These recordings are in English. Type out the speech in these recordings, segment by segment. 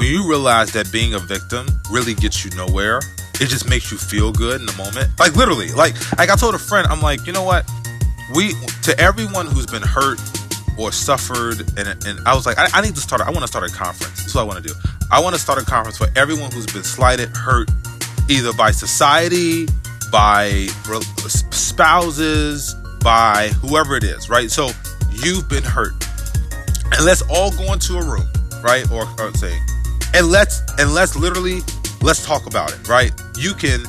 you realize that being a victim really gets you nowhere, it just makes you feel good in the moment. Like literally, like I told a friend, I'm like, you know what? To everyone who's been hurt or suffered, and I was like, I want to start a conference. That's what I want to do. I want to start a conference for everyone who's been slighted, hurt, either by society, by spouses, by whoever it is, right? So you've been hurt, and let's all go into a room, right? Or say, and let's talk about it, right? You can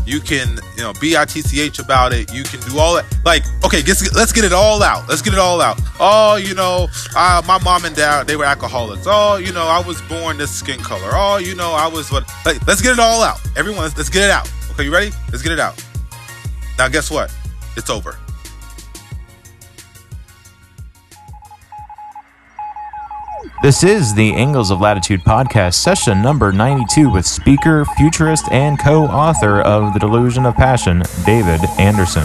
BITCH about it. You can do all that. Like, okay, let's get it all out. Let's get it all out. Oh, my mom and dad, they were alcoholics. Oh, I was born this skin color. Oh, I was what? Like, let's get it all out. Everyone, let's get it out. Okay, you ready? Let's get it out. Now, guess what? It's over. This is the Angles of Latitude podcast, session number 92, with speaker, futurist, and co-author of The Delusion of Passion, David Anderson.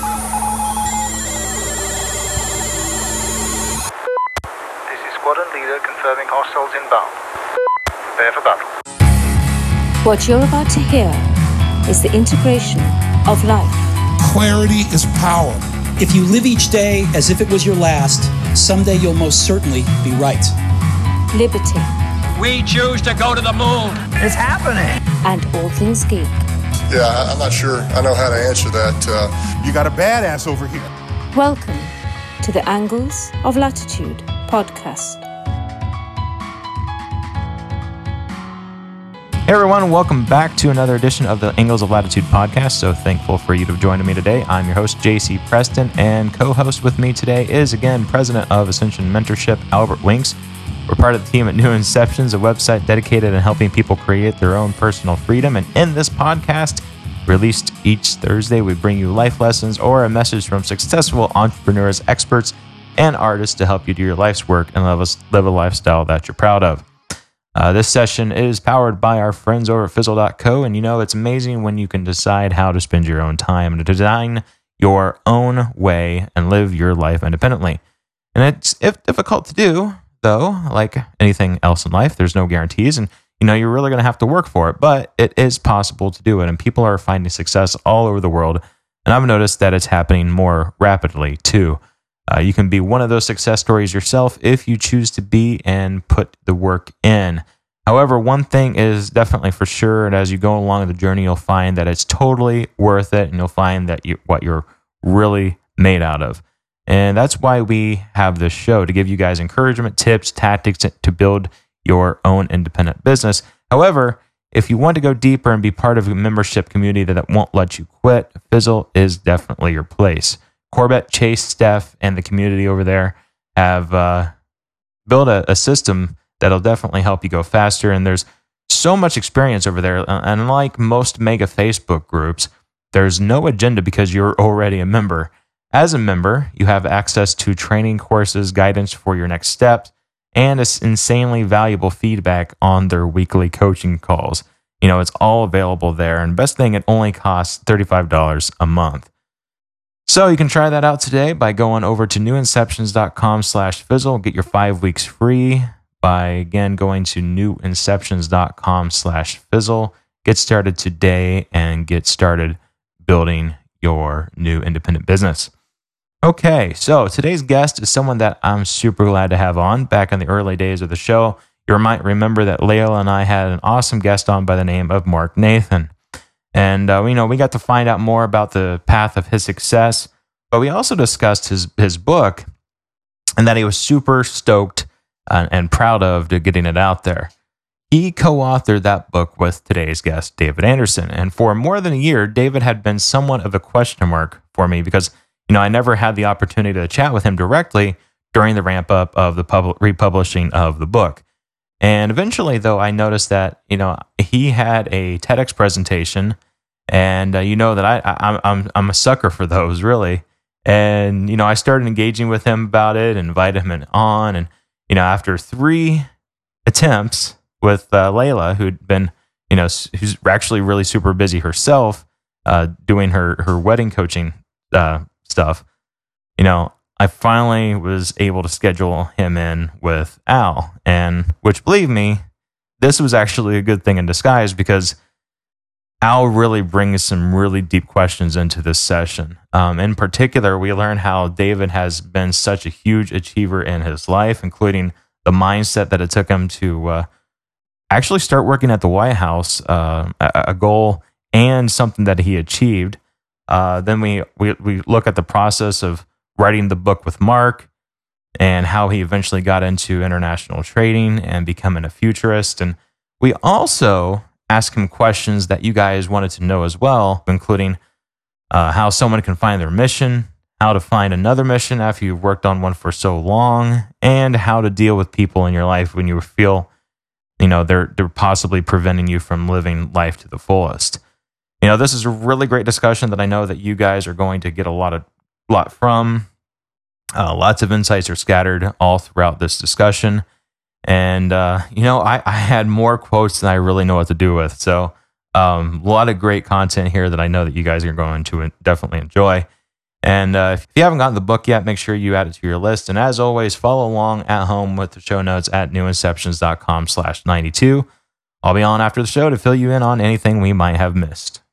This is squadron leader confirming hostiles inbound. Prepare for battle. What you're about to hear is the integration of life. Clarity is power. If you live each day as if it was your last, someday you'll most certainly be right. Liberty. We choose to go to the moon. It's happening. And all things geek. Yeah, I'm not sure I know how to answer that. You got a badass over here. Welcome to the Angles of Latitude podcast. Hey everyone, welcome back to another edition of the Angles of Latitude podcast. So thankful for you to have joined me today. I'm your host, JC Preston, and co-host with me today is, again, president of Ascension Mentorship, Albert Winks. We're part of the team at New Inceptions, a website dedicated to helping people create their own personal freedom. And in this podcast, released each Thursday, we bring you life lessons or a message from successful entrepreneurs, experts, and artists to help you do your life's work and live a lifestyle that you're proud of. This session is powered by our friends over at Fizzle.co, and it's amazing when you can decide how to spend your own time and to design your own way and live your life independently. And it's difficult to do, though, like anything else in life. There's no guarantees, and you're really going to have to work for it, but it is possible to do it, and people are finding success all over the world, and I've noticed that it's happening more rapidly, too. You can be one of those success stories yourself if you choose to be and put the work in. However, one thing is definitely for sure, and as you go along the journey, you'll find that it's totally worth it, and you'll find that what you're really made out of. And that's why we have this show, to give you guys encouragement, tips, tactics to build your own independent business. However, if you want to go deeper and be part of a membership community that won't let you quit, Fizzle is definitely your place. Corbett, Chase, Steph, and the community over there have built a system that'll definitely help you go faster. And there's so much experience over there. And unlike most mega Facebook groups, there's no agenda because you're already a member. As a member, you have access to training courses, guidance for your next steps, and it's insanely valuable feedback on their weekly coaching calls. It's all available there. And best thing, it only costs $35 a month. So you can try that out today by going over to newinceptions.com/fizzle. Get your 5 weeks free by, again, going to newinceptions.com/fizzle. Get started today and get started building your new independent business. Okay, so today's guest is someone that I'm super glad to have on. Back in the early days of the show, you might remember that Layla and I had an awesome guest on by the name of Mark Nathan. And, we got to find out more about the path of his success, but we also discussed his book and that he was super stoked and proud of getting it out there. He co-authored that book with today's guest, David Anderson. And for more than a year, David had been somewhat of a question mark for me because, I never had the opportunity to chat with him directly during the ramp up of the republishing of the book. And eventually, though, I noticed that, he had a TEDx presentation, and that I'm a sucker for those, really. And, I started engaging with him about it and invited him on. And, after 3 attempts with Layla, who'd been, who's actually really super busy herself, doing her wedding coaching stuff, I finally was able to schedule him in with Al, and which, believe me, this was actually a good thing in disguise because Al really brings some really deep questions into this session. In particular, we learn how David has been such a huge achiever in his life, including the mindset that it took him to actually start working at the White House, a goal and something that he achieved. Then we look at the process of writing the book with Mark and how he eventually got into international trading and becoming a futurist. And we also ask him questions that you guys wanted to know as well, including how someone can find their mission, how to find another mission after you've worked on one for so long, and how to deal with people in your life when you feel, they're possibly preventing you from living life to the fullest. This is a really great discussion that I know that you guys are going to get a lot from. Lots of insights are scattered all throughout this discussion. And, I had more quotes than I really know what to do with. So a lot of great content here that I know that you guys are going to definitely enjoy. And if you haven't gotten the book yet, make sure you add it to your list. And as always, follow along at home with the show notes at newinceptions.com/92. I'll be on after the show to fill you in on anything we might have missed.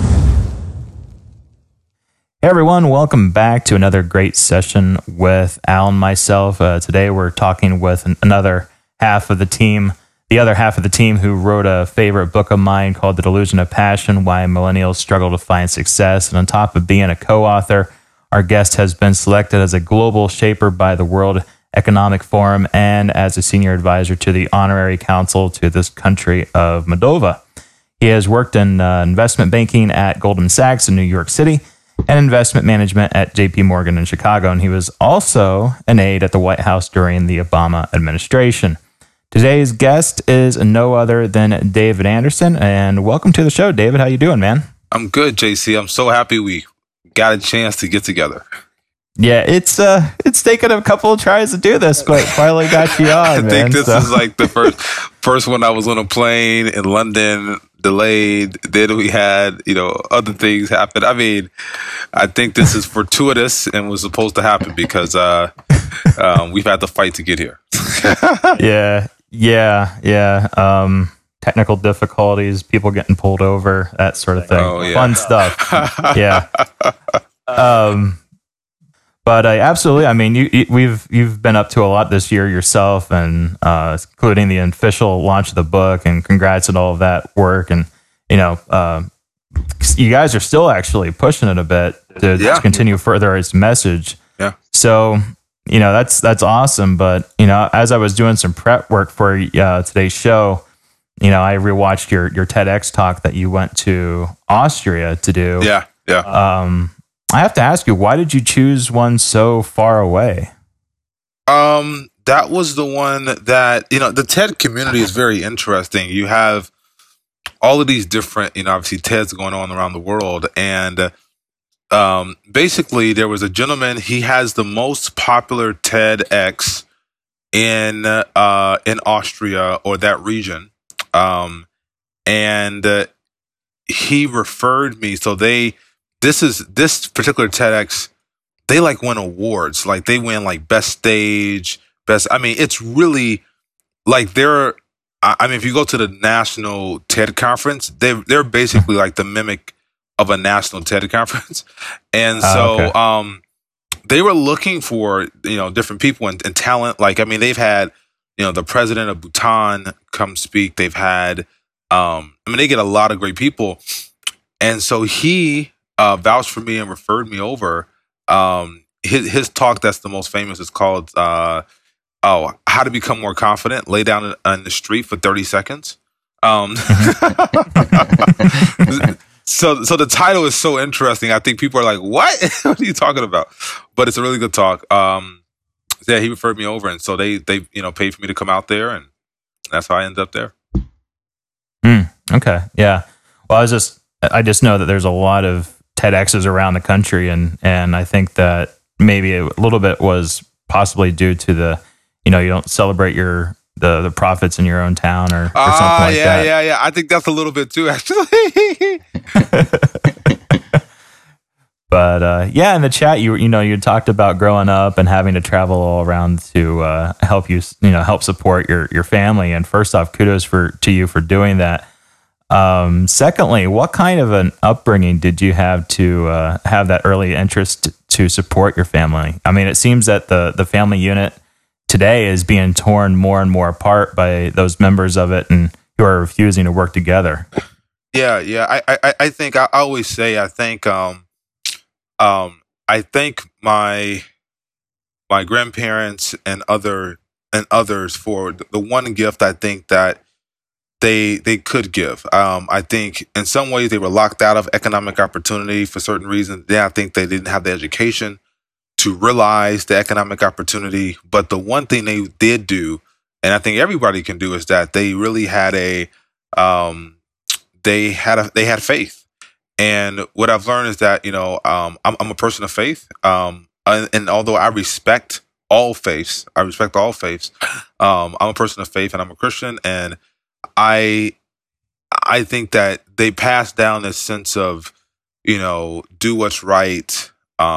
Hey everyone, welcome back to another great session with Al and myself. Today we're talking with another half of the team, the other half of the team who wrote a favorite book of mine called The Delusion of Passion, Why Millennials Struggle to Find Success. And on top of being a co-author, our guest has been selected as a global shaper by the World Economic Forum and as a senior advisor to the honorary council to this country of Moldova. He has worked in investment banking at Goldman Sachs in New York City and investment management at JP Morgan in Chicago. And he was also an aide at the White House during the Obama administration. Today's guest is no other than David Anderson, and welcome to the show, David. How you doing, man? I'm good, JC. I'm so happy we got a chance to get together. Yeah, it's taken a couple of tries to do this, but finally got you on. I think this is like the first one. I was on a plane in London, delayed. Then we had other things happen. I mean, I think this is fortuitous and was supposed to happen because we've had to fight to get here. Yeah. Technical difficulties, people getting pulled over, that sort of thing. Oh, yeah. Fun stuff. Yeah. But absolutely, I mean, you've been up to a lot this year yourself, and including the official launch of the book. And congrats on all of that work. And you guys are still actually pushing it a bit to continue further its message. Yeah. So that's awesome. But as I was doing some prep work for today's show, I rewatched your TEDx talk that you went to Austria to do. Yeah. I have to ask you, why did you choose one so far away? That was the one that, the TED community is very interesting. You have all of these different, obviously TEDs going on around the world. And basically there was a gentleman, he has the most popular TEDx in Austria or that region. And he referred me. So this particular TEDx, they win awards. They win best stage, it's really if you go to the national TED conference, they're basically the mimic of a national TED conference. And so, they were looking for, different people and talent. They've had, the president of Bhutan come speak. They've had, they get a lot of great people. And so he vouched for me and referred me over. His talk that's the most famous is called How to Become More Confident. Lay down on the street for 30 seconds. So the title is so interesting. I think people are like, what? What are you talking about? But it's a really good talk. He referred me over, and so they paid for me to come out there, and that's how I ended up there. Okay. Yeah. Well, I just know that there's a lot of TEDx's around the country, and I think that maybe a little bit was possibly due to the, you don't celebrate the profits in your own town or something like that. Yeah. I think that's a little bit too, actually. But yeah, in the chat, you talked about growing up and having to travel all around to help help support your family. And first off, kudos to you for doing that. Secondly, what kind of an upbringing did you have to have that early interest to support your family? I mean, it seems that the family unit today is being torn more and more apart by those members of it and who are refusing to work together. Yeah. I think I always say I think my grandparents and others for the one gift I think that they could give. I think in some ways they were locked out of economic opportunity for certain reasons. I think they didn't have the education to realize the economic opportunity. But the one thing they did do, and I think everybody can do, is that they really had they had faith. And what I've learned is that, I'm a person of faith. And although I respect all faiths, I'm a person of faith and I'm a Christian. And I think that they pass down this sense of, do what's right,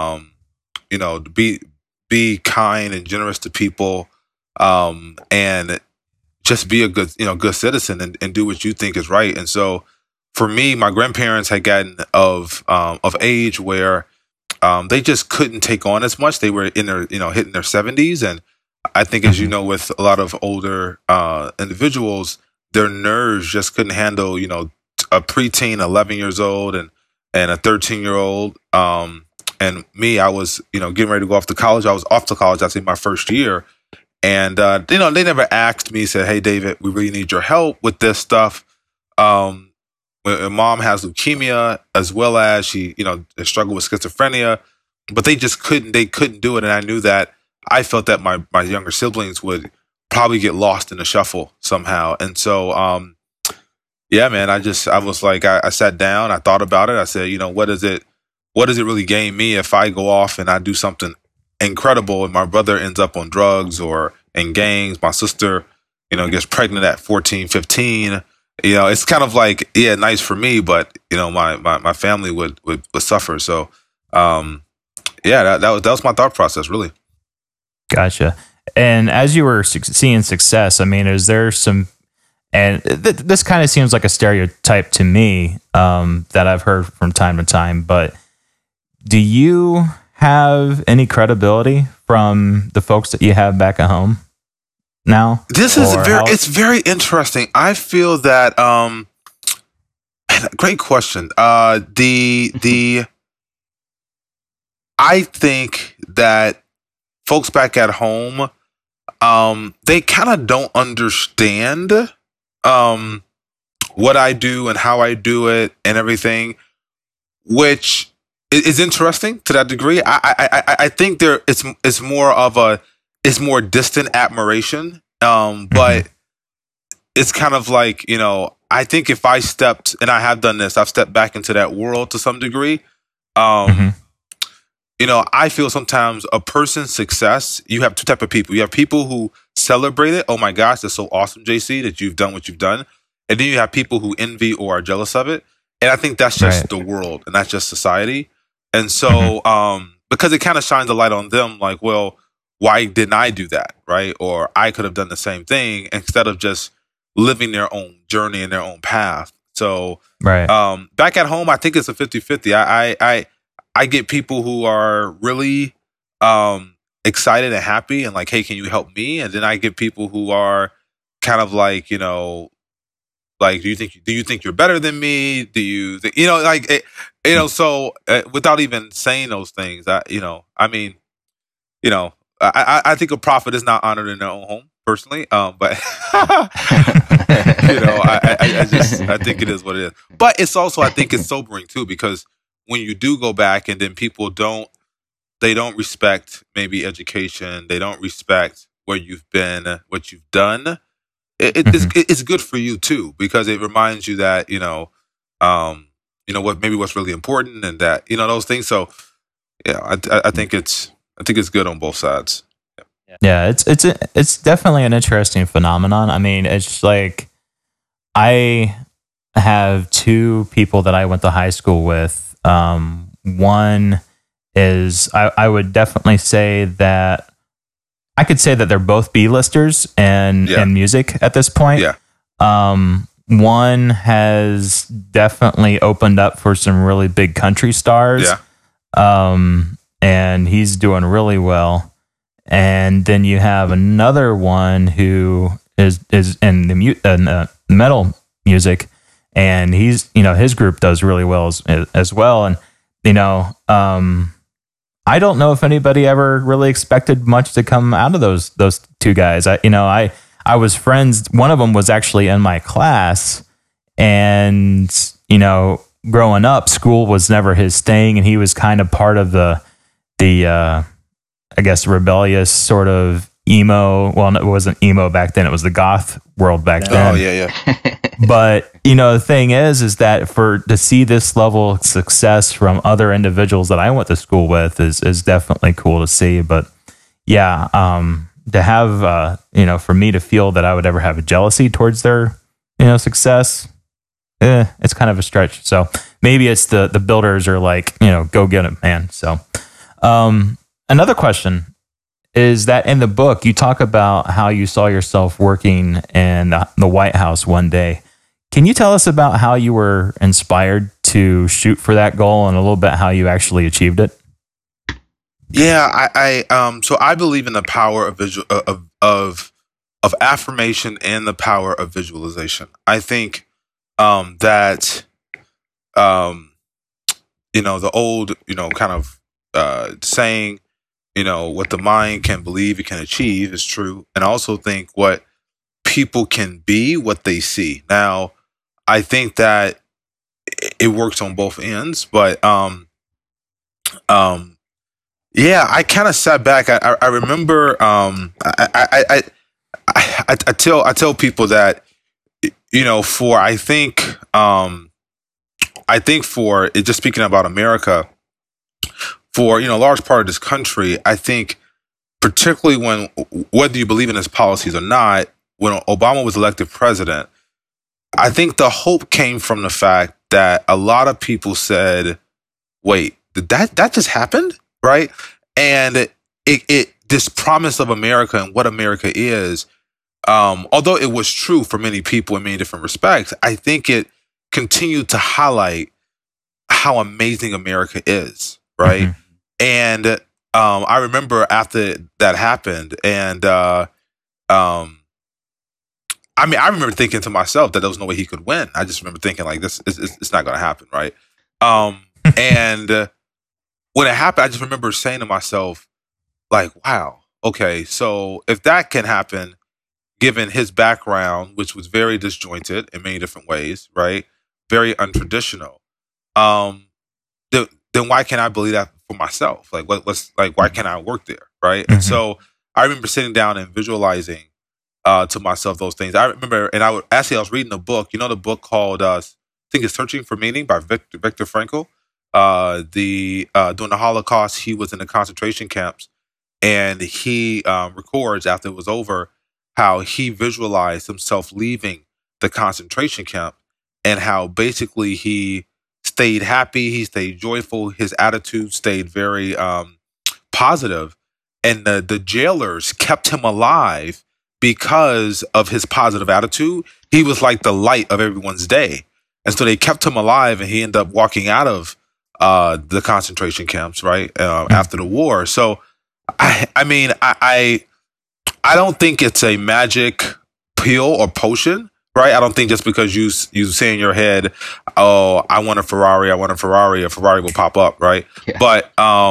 be kind and generous to people, and just be a good citizen and do what you think is right. And so, for me, my grandparents had gotten of age where they just couldn't take on as much. They were in their hitting their 70s, and I think, as you know, with a lot of older individuals, their nerves just couldn't handle a preteen, 11 years old, and a 13-year-old. And me, I was getting ready to go off to college. I was off to college, I think, my first year, and they never asked me, said, "Hey, David, we really need your help with this stuff." My mom has leukemia, as well as she, struggled with schizophrenia, but they just couldn't do it. And I knew that I felt that my younger siblings would probably get lost in the shuffle somehow. And so, yeah, man, I was like, I sat down, I thought about it. I said, what does it really gain me if I go off and I do something incredible and my brother ends up on drugs or in gangs? My sister, gets pregnant at 14, 15. It's kind of like, yeah, nice for me, but my family would suffer. So, yeah, that was my thought process, really. Gotcha. And as you were seeing success, I mean, is there some, and this kind of seems like a stereotype to me that I've heard from time to time, but do you have any credibility from the folks that you have back at home now? This is it's very interesting. I feel that great question. I think that folks back at home, they kind of don't understand what I do and how I do it and everything, which is interesting to that degree. I think it's more distant admiration, but it's kind of like, I think if I stepped, and I have done this, I've stepped back into that world to some degree. I feel sometimes a person's success, you have two types of people. You have people who celebrate it. Oh my gosh, that's so awesome, JC, that you've done what you've done. And then you have people who envy or are jealous of it. And I think that's just the world, and that's just society. And so, because it kind of shines a light on them, like, well, why didn't I do that, right? Or I could have done the same thing, instead of just living their own journey and their own path. So, back at home, I think it's a 50-50. I get people who are really excited and happy and like, hey, can you help me? And then I get people who are kind of like, like, do you think you're better than me? Do you, so without even saying those things, I think a prophet is not honored in their own home, personally. But I think it is what it is. But it's also, I think it's sobering too, because when you do go back and then people don't respect maybe education, they don't respect where you've been, what you've done. It's good for you too, because it reminds you that what's really important, and that those things. So yeah, I think it's good on both sides. Yeah, it's definitely an interesting phenomenon. I mean, it's like I have two people that I went to high school with. One is I would definitely say that I could say that they're both B-listers and music at this point. Yeah. One has definitely opened up for some really big country stars. Yeah. And he's doing really well. And then you have another one who is in the metal music, and he's, his group does really well as well. And, I don't know if anybody ever really expected much to come out of those two guys. I was friends. One of them was actually in my class, and, growing up, school was never his thing. And he was kind of part of the I guess, rebellious sort of emo. Well, it wasn't emo back then. It was the goth world back then. Oh, yeah. But, the thing is that to see this level of success from other individuals that I went to school with is definitely cool to see. But yeah, to have, for me to feel that I would ever have a jealousy towards their, success, it's kind of a stretch. So maybe it's the builders are like, go get it, man. So, another question is that in the book, you talk about how you saw yourself working in the White House one day. Can you tell us about how you were inspired to shoot for that goal and a little bit how you actually achieved it? Yeah, so I believe in the power of affirmation and the power of visualization. I think that the old kind of saying, what the mind can believe it can achieve is true. And I also think what people can be what they see. Now, I think that it works on both ends, but yeah, I kind of sat back. I remember I tell people that for I think for it, just speaking about America, for a large part of this country, I think particularly when whether you believe in his policies or not, when Obama was elected president, I think the hope came from the fact that a lot of people said, "Wait, did that just happened?" Right? And it this promise of America and what America is, although it was true for many people in many different respects, I think it continued to highlight how amazing America is, right? Mm-hmm. And I remember after that happened, and I remember thinking to myself that there was no way he could win. I just remember thinking like this, it's not going to happen, right? And when it happened, I just remember saying to myself, like, wow, okay, so if that can happen, given his background, which was very disjointed in many different ways, right? Very untraditional. Then why can't I believe that for myself? Like, why can't I work there, right? Mm-hmm. And so I remember sitting down and visualizing to myself those things. I remember, and I was reading a book. The book called I think it's Searching for Meaning by Viktor Frankl. During the Holocaust, he was in the concentration camps, and he records after it was over how he visualized himself leaving the concentration camp, and how basically he stayed happy, he stayed joyful, his attitude stayed very positive, and the jailers kept him alive because of his positive attitude. He was like the light of everyone's day, and so they kept him alive, and he ended up walking out of the concentration camps, right, after the war. So, I don't think it's a magic pill or potion, right? I don't think just because you say in your head, "Oh, I want a Ferrari," a Ferrari will pop up, right? Yeah. But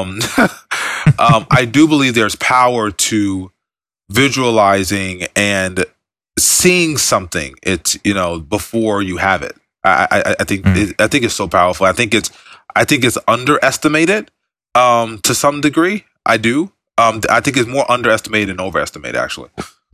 I do believe there's power to visualizing and seeing something. It's before you have it. I think it's so powerful. I think it's underestimated to some degree. I do. I think it's more underestimated than overestimated, actually.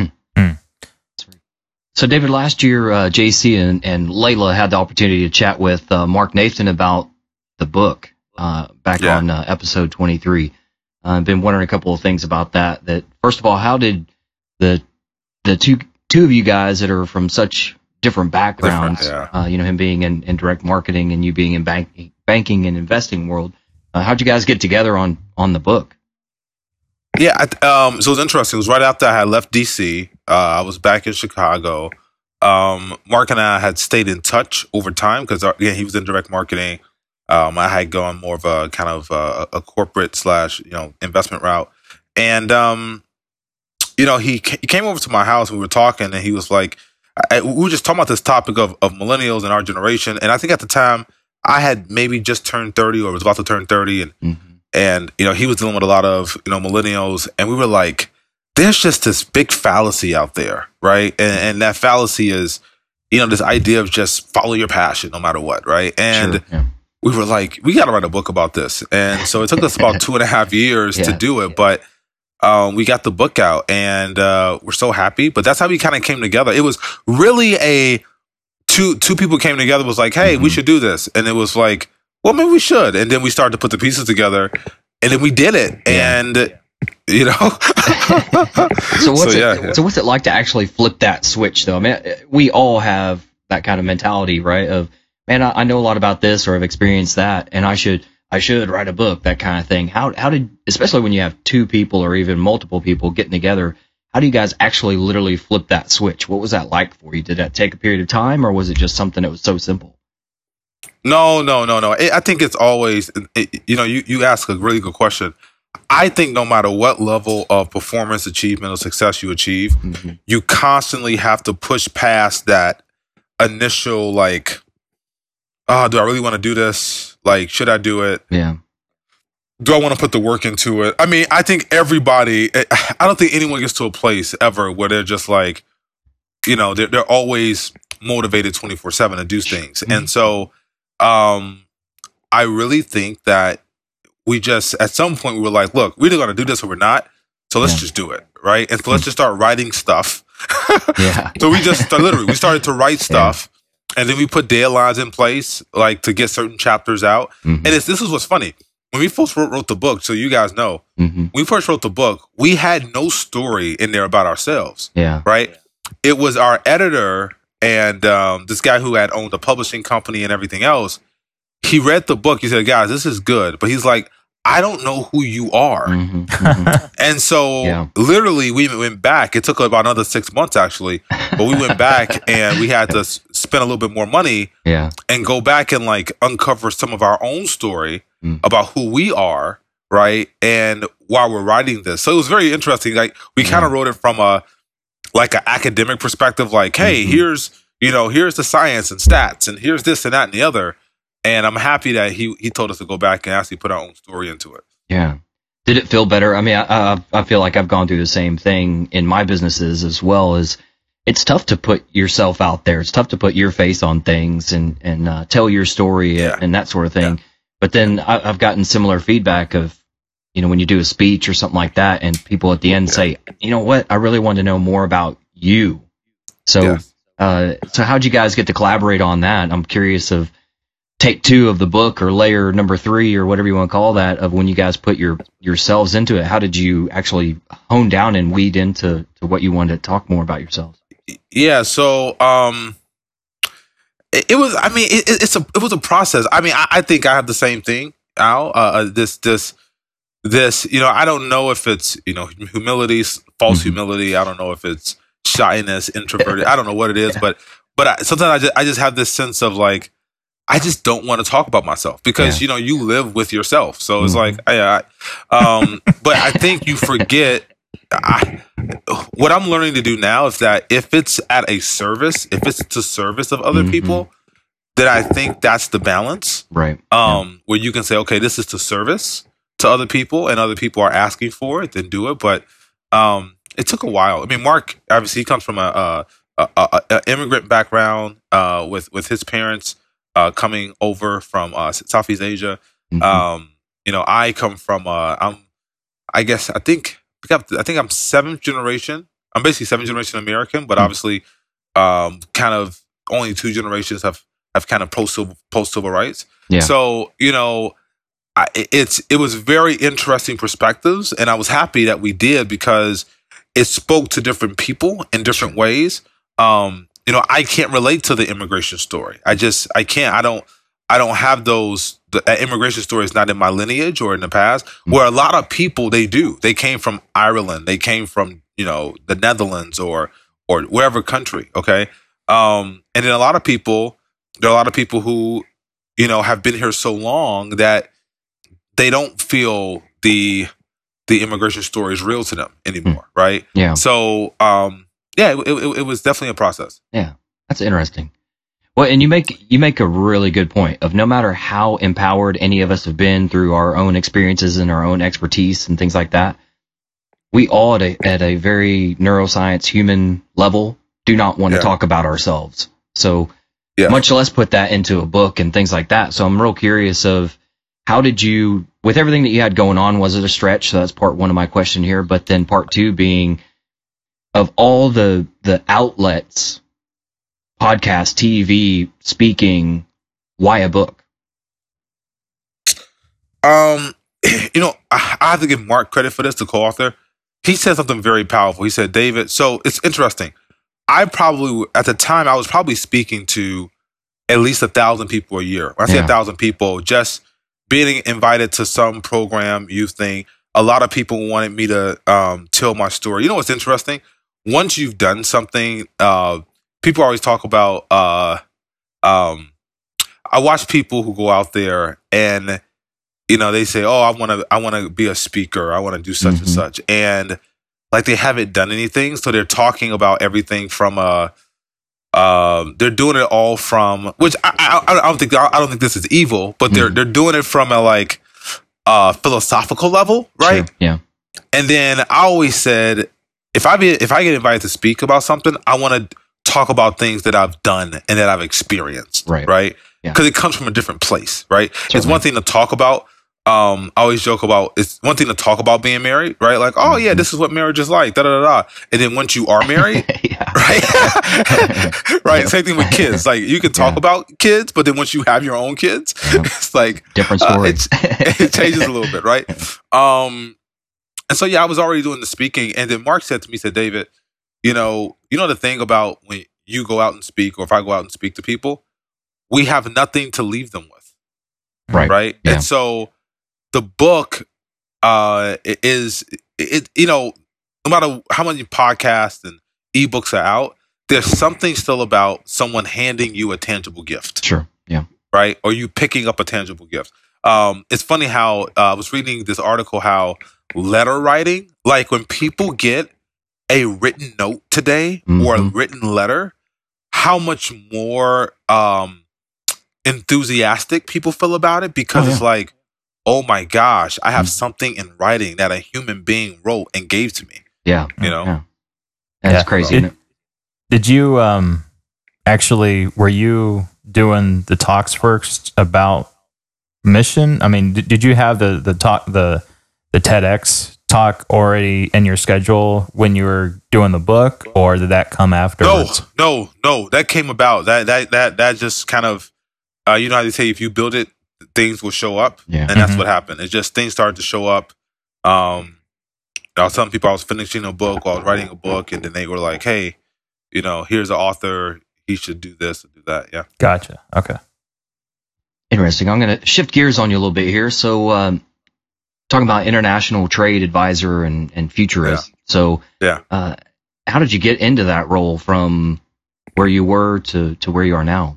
So, David, last year, JC and Layla had the opportunity to chat with Mark Nathan about the book back on episode 23. I've been wondering a couple of things about that. That first of all, how did the two of you guys that are from such different backgrounds, him being in direct marketing and you being in banking and investing world, How'd you guys get together on the book? Yeah, so it was interesting. It was right after I had left DC. I was back in Chicago. Mark and I had stayed in touch over time because he was in direct marketing. I had gone more of a kind of a corporate / investment route, and he came over to my house. And we were talking, and he was like, we were just talking about this topic of millennials and our generation. And I think at the time I had maybe just turned 30 or was about to turn 30, and he was dealing with a lot of millennials, and we were like, there's just this big fallacy out there, right? And that fallacy is, this idea of just follow your passion no matter what, right? And we were like, we got to write a book about this. And so it took us about 2.5 years to do it, but we got the book out, and we're so happy. But that's how we kind of came together. It was really two people came together, was like, hey, we should do this. And it was like, well, maybe we should. And then we started to put the pieces together, and then we did it. And So what's it like to actually flip that switch, though? I mean, we all have that kind of mentality, right? Of, man, I know a lot about this, or I've experienced that, and I should write a book, that kind of thing. How did, especially when you have two people or even multiple people getting together, how do you guys actually literally flip that switch? What was that like for you? Did that take a period of time, or was it just something that was so simple? No. I think it's always, you ask a really good question. I think no matter what level of performance, achievement, or success you achieve, you constantly have to push past that initial, like, oh, do I really want to do this? Like, should I do it? Yeah. Do I want to put the work into it? I mean, I think everybody, I don't think anyone gets to a place ever where they're just like, they're always motivated 24/7 to do things. And so I really think that we just, at some point, we were like, look, we're either going to do this or we're not. So let's just do it. Right. And so let's just start writing stuff. So we just we started to write stuff. And then we put deadlines in place, like to get certain chapters out. And this is what's funny. When we first wrote the book, so you guys know, when we first wrote the book, we had no story in there about ourselves. Yeah. Right. It was our editor and this guy who had owned a publishing company and everything else. He read the book. He said, guys, this is good. But he's like, I don't know who you are. And so literally we went back. It took about another 6 months, actually. But we went back and we had to spend a little bit more money and go back and like uncover some of our own story about who we are, right? And while we're writing this. So it was very interesting. Like we kind of wrote it from an academic perspective, like, hey, here's the science and stats, and here's this and that and the other. And I'm happy that he told us to go back and actually put our own story into it. Yeah. Did it feel better? I mean, I feel like I've gone through the same thing in my businesses as well. As it's tough to put yourself out there. It's tough to put your face on things and tell your story and that sort of thing. Yeah. But then I've gotten similar feedback of, when you do a speech or something like that, and people at the end say, you know what, I really want to know more about you. So, so how'd you guys get to collaborate on that? I'm curious of take 2 of the book, or layer number 3, or whatever you want to call that, of when you guys put yourselves into it. How did you actually hone down and weed into what you wanted to talk more about yourselves? Yeah, so it was. I mean, it was a process. I mean, I think I have the same thing, Al. This. I don't know if it's humility, false humility. I don't know if it's shyness, introverted. I don't know what it is, but sometimes I just have this sense of like, I just don't want to talk about myself because, you live with yourself. So it's like, but I think you forget. What I'm learning to do now is that if it's at a service, if it's to service of other people, then I think that's the balance. Right. Where you can say, okay, this is to service to other people and other people are asking for it, then do it. But it took a while. I mean, Mark, obviously he comes from a immigrant background with his parents coming over from Southeast Asia. I come from I think I'm 7th generation. I'm basically 7th generation American, but obviously kind of only 2 generations have kind of post-civil rights. Yeah. So, it was very interesting perspectives, and I was happy that we did because it spoke to different people in different ways. I can't relate to the immigration story. I can't. I don't have those. The immigration story is not in my lineage or in the past. Where a lot of people they came from Ireland, they came from the Netherlands or wherever country. Okay, and then there are a lot of people who have been here so long that they don't feel the immigration story is real to them anymore, right? Yeah. So, it was definitely a process. Yeah, that's interesting. Well, and you make a really good point of no matter how empowered any of us have been through our own experiences and our own expertise and things like that, we all at a very neuroscience human level do not want to talk about ourselves. So much less put that into a book and things like that. So I'm real curious of how did you, with everything that you had going on, was it a stretch? So that's part one of my question here. But then part two being, of all the outlets, podcast, TV, speaking, why a book? I have to give Mark credit for this, the co-author. He said something very powerful. He said, David, so it's interesting. At the time, I was probably speaking to at least 1,000 people a year. When I say 1,000 people, just being invited to some program, youth thing, a lot of people wanted me to tell my story. You know what's interesting? Once you've done something, people always talk about, I watch people who go out there and, they say, oh, I want to be a speaker. I want to do such and such. And like they haven't done anything. So they're talking about everything from, they're doing it all from, which I don't think this is evil, but they're doing it from a philosophical level. Right. Sure. Yeah. And then I always said, if I get invited to speak about something, I want to talk about things that I've done and that I've experienced. Right. Because it comes from a different place. Right. Certainly. It's one thing to talk about. I always joke about, it's one thing to talk about being married, right? Like, oh yeah, this is what marriage is like, da da da da. And then once you are married, right? Right. Same thing with kids. Like you can talk about kids, but then once you have your own kids, it's like different story. It changes a little bit, right? And so I was already doing the speaking, and then Mark said to me, David, the thing about when you go out and speak, or if I go out and speak to people, we have nothing to leave them with, right? Yeah. And so the book is no matter how many podcasts and ebooks are out, there's something still about someone handing you a tangible gift. Sure. Yeah. Right. Or you picking up a tangible gift. It's funny how I was reading this article, how letter writing, like when people get a written note today or a written letter, how much more enthusiastic people feel about it, because it's like, oh my gosh, I have something in writing that a human being wrote and gave to me. Yeah. Yeah. That's crazy, isn't it? Did you were you doing the talks first about mission? I mean, did you have the talk, the TEDx talk already in your schedule when you were doing the book, or did that come afterwards? No. That came about. That just kind of, how they say, if you build it, things will show up. Yeah. And that's what happened. It's just things started to show up. I was telling people I was finishing a book, or I was writing a book, and then they were like, hey, here's an author, he should do this and do that. Yeah. Gotcha. Okay. Interesting. I'm going to shift gears on you a little bit here. So, talking about international trade advisor and futurist. Yeah. So, how did you get into that role from where you were to where you are now?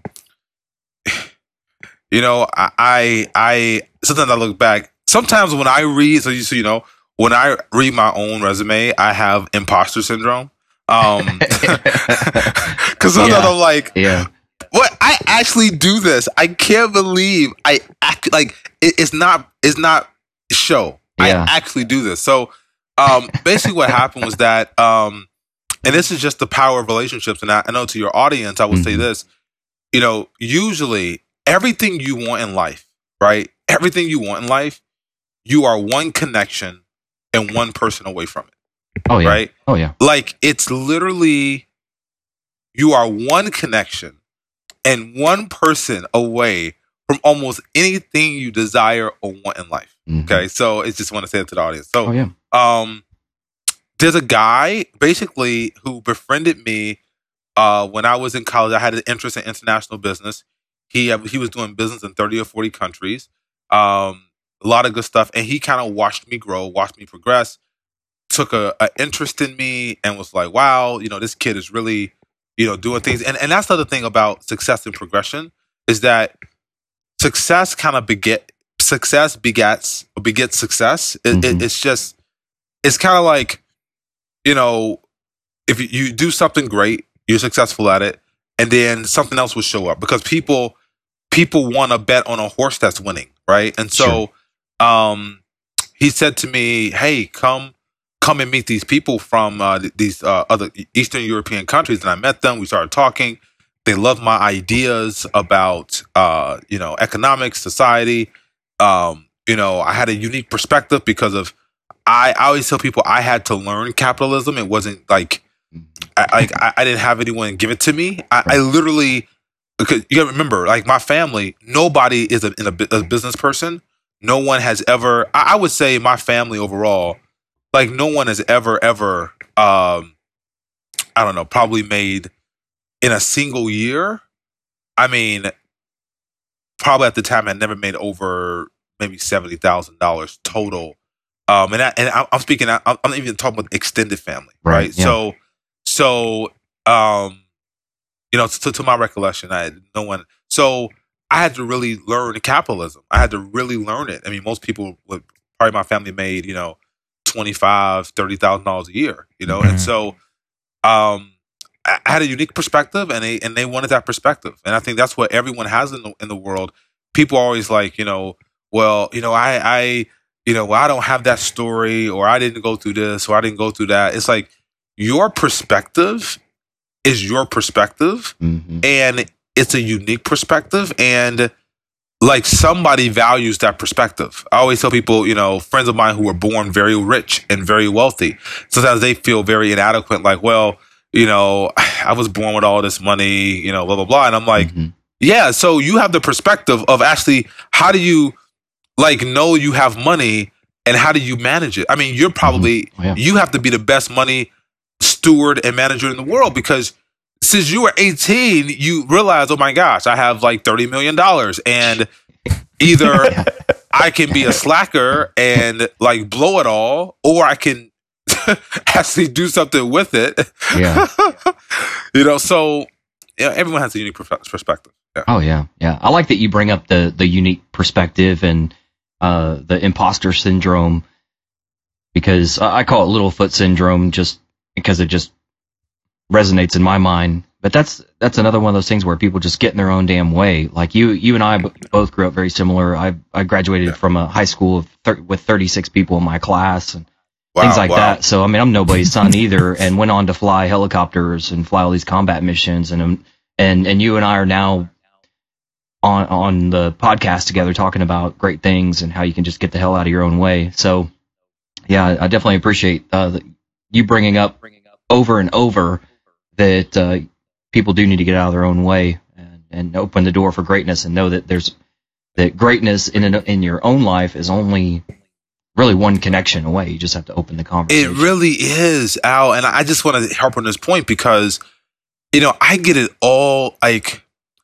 I sometimes I look back. Sometimes when I read, when I read my own resume, I have imposter syndrome. Because sometimes I'm like, what? I actually do this. I can't believe I act like it's not show. I actually do this. So, basically what happened was that, and this is just the power of relationships. And I know to your audience, I will say this, usually everything you want in life, right? Everything you want in life, you are one connection and one person away from it. Oh, yeah. Right? Oh, yeah. Like, it's literally, you are one connection and one person away from almost anything you desire or want in life. Okay? So, I just want to say it to the audience. So, there's a guy, basically, who befriended me when I was in college. I had an interest in international business. He was doing business in 30 or 40 countries. A lot of good stuff. And he kind of watched me grow, watched me progress, took a interest in me, and was like, wow, this kid is really, doing things. And that's the other thing about success and progression is that success kind of begets success. It's kind of like, if you do something great, you're successful at it, and then something else will show up because people want to bet on a horse that's winning, right? And so, he said to me, "Hey, come and meet these people from these other Eastern European countries." And I met them. We started talking. They loved my ideas about economics, society. I had a unique perspective because of I always tell people I had to learn capitalism. It wasn't like I didn't have anyone give it to me. I literally, because you gotta remember, like my family, nobody is a business person. No one has ever. I would say my family overall, like no one has ever I don't know, probably made in a single year. I mean, probably at the time I never made over maybe $70,000 total. And I'm speaking. I'm even talking about extended family, right? Yeah. So, to my recollection, I had no one. So I had to really learn capitalism. I had to really learn it. I mean, most people would probably my family made, $25,000-$30,000 a year, Mm-hmm. and so, I had a unique perspective, and they wanted that perspective, and I think that's what everyone has in the world. People are always like, well, I don't have that story, or I didn't go through this, or I didn't go through that. It's like your perspective is your perspective, and it's a unique perspective, and like somebody values that perspective. I always tell people, friends of mine who were born very rich and very wealthy, sometimes they feel very inadequate, like, well, I was born with all this money, blah, blah, blah. And I'm like, yeah, so you have the perspective of actually, how do you know you have money and how do you manage it? I mean, you're probably, you have to be the best money steward and manager in the world, because since you were 18, you realize, oh my gosh, I have like $30 million, and either I can be a slacker and like blow it all, or I can actually do something with it. Yeah. So everyone has a unique perspective. Yeah. Oh yeah. Yeah. I like that you bring up the unique perspective and the imposter syndrome, because I call it Littlefoot syndrome just because it just resonates in my mind. But that's another one of those things where people just get in their own damn way. Like you and I both grew up very similar. I graduated from a high school with 36 people in my class and things like that. So I mean, I'm nobody's son either, and went on to fly helicopters and fly all these combat missions. And you and I are now on the podcast together talking about great things and how you can just get the hell out of your own way. So yeah, I definitely appreciate you bringing up over and over that people do need to get out of their own way and open the door for greatness, and know that that greatness in your own life is only really one connection away. You just have to open the conversation. It really is, Al. And I just want to harp on this point because, I get it all like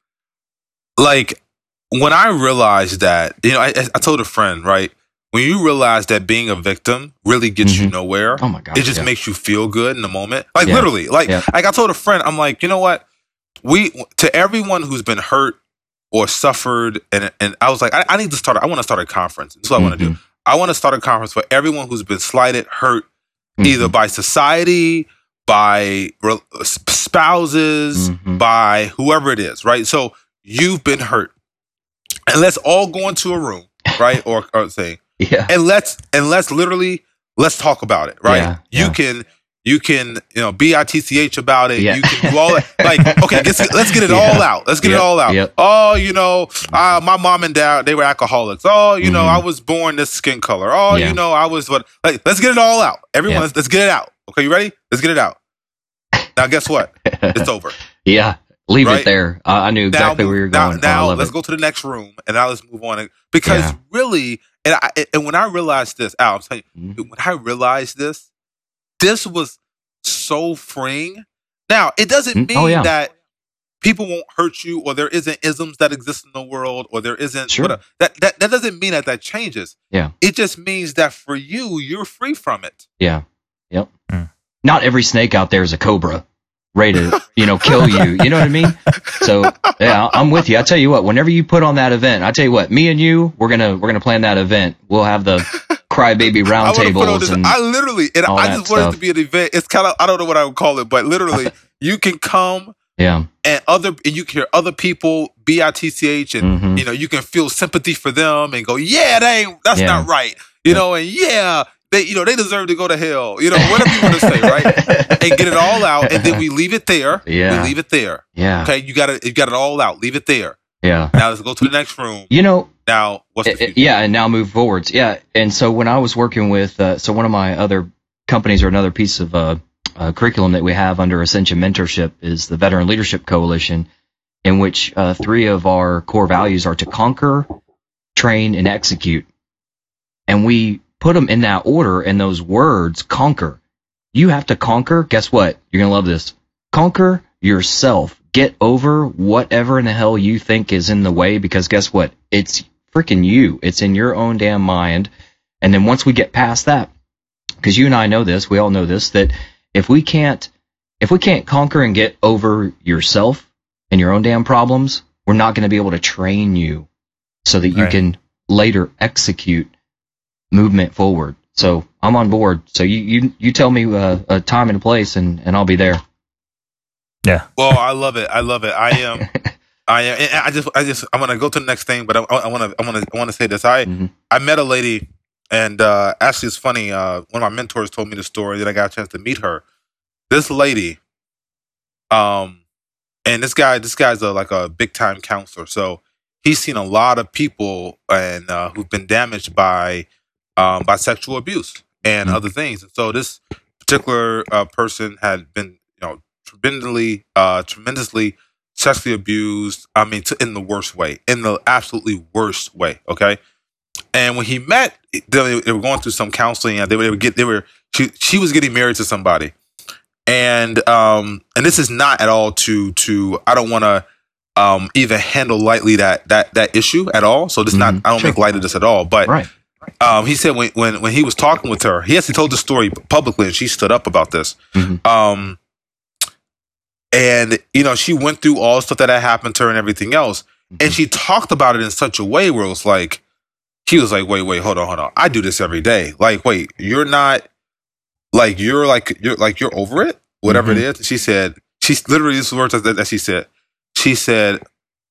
when I realized that, I told a friend, right? When you realize that being a victim really gets you nowhere, oh my God, it just makes you feel good in the moment. Like literally, like I told a friend, I'm like, you know what? To everyone who's been hurt or suffered, and I was like, I want to start a conference. That's what I want to do. I want to start a conference for everyone who's been slighted, hurt, either by society, by spouses, by whoever it is, right? So you've been hurt, and let's all go into a room, right? or say, and let's talk about it, right? You can BITCH about it. You can do all that. Like, okay, let's get it all out. Let's get it all out. Yep. Oh, my mom and dad, they were alcoholics. Oh, I was born this skin color. Oh, I was what? Like, let's get it all out. Everyone, let's get it out. Okay, you ready? Let's get it out. Now, guess what? It's over. Yeah, leave it there. I knew exactly where you're going. Now let's go to the next room, and now let's move on. Because really, and when I realized this, Al, I'm telling you, when I realized this was so freeing. Now, it doesn't mean that people won't hurt you, or there isn't isms that exist in the world, or there isn't Sure. that doesn't mean that changes. Yeah. It just means that for you, you're free from it. Yeah. Yep. Not every snake out there is a cobra ready to, kill you. You know what I mean? So yeah, I'm with you. I tell you what, whenever you put on that event, I tell you what, me and you, we're gonna plan that event. We'll have the crybaby roundtables and I literally, and all I that just want it stuff. to be an event. It's kind of, I don't know what I would call it, but literally, you can come. Yeah. And you can hear other people BITCH, and you can feel sympathy for them and go, yeah, that's not right, and yeah, they deserve to go to hell, whatever you want to say, right? And get it all out, and then we leave it there. Yeah. We leave it there. Yeah. Okay, you got it all out. Leave it there. Yeah. Now let's go to the next room. Now what's the future? Yeah, and now move forwards. Yeah, and so when I was working with, one of my other companies, or another piece of curriculum that we have under Ascension Mentorship, is the Veteran Leadership Coalition, in which 3 of our core values are to conquer, train, and execute. And we put them in that order, and those words, conquer. You have to conquer. Guess what? You're going to love this. Conquer yourself. Get over whatever in the hell you think is in the way, because guess what? It's freaking you. It's in your own damn mind. And then once we get past that, because you and I know this, we all know this, that if we can't conquer and get over yourself and your own damn problems, we're not going to be able to train you so that you can later execute movement forward. So I'm on board. So you tell me a time and a place, and I'll be there. Yeah. Well, I love it. I am. And I'm gonna go to the next thing, but I want to say this. I met a lady, and actually, it's funny. One of my mentors told me the story. Then I got a chance to meet her. This lady, and this guy's like a big time counselor. So he's seen a lot of people and who've been damaged by sexual abuse and other things. And so this particular person had been, tremendously sexually abused. I mean, in the worst way, in the absolutely worst way. Okay. And when he met, they were going through some counseling, and she was getting married to somebody. And this is not at all to I don't want to even handle lightly that issue at all. So this not, I don't make light of this at all. But he said when he was talking with her, he actually told the story publicly, and she stood up about this. And she went through all the stuff that had happened to her and everything else, and she talked about it in such a way where it was like, he was like, wait, hold on, I do this every day. Like, wait, you're not. You're over it, whatever it is. She said, she's literally, this words that she said. She said,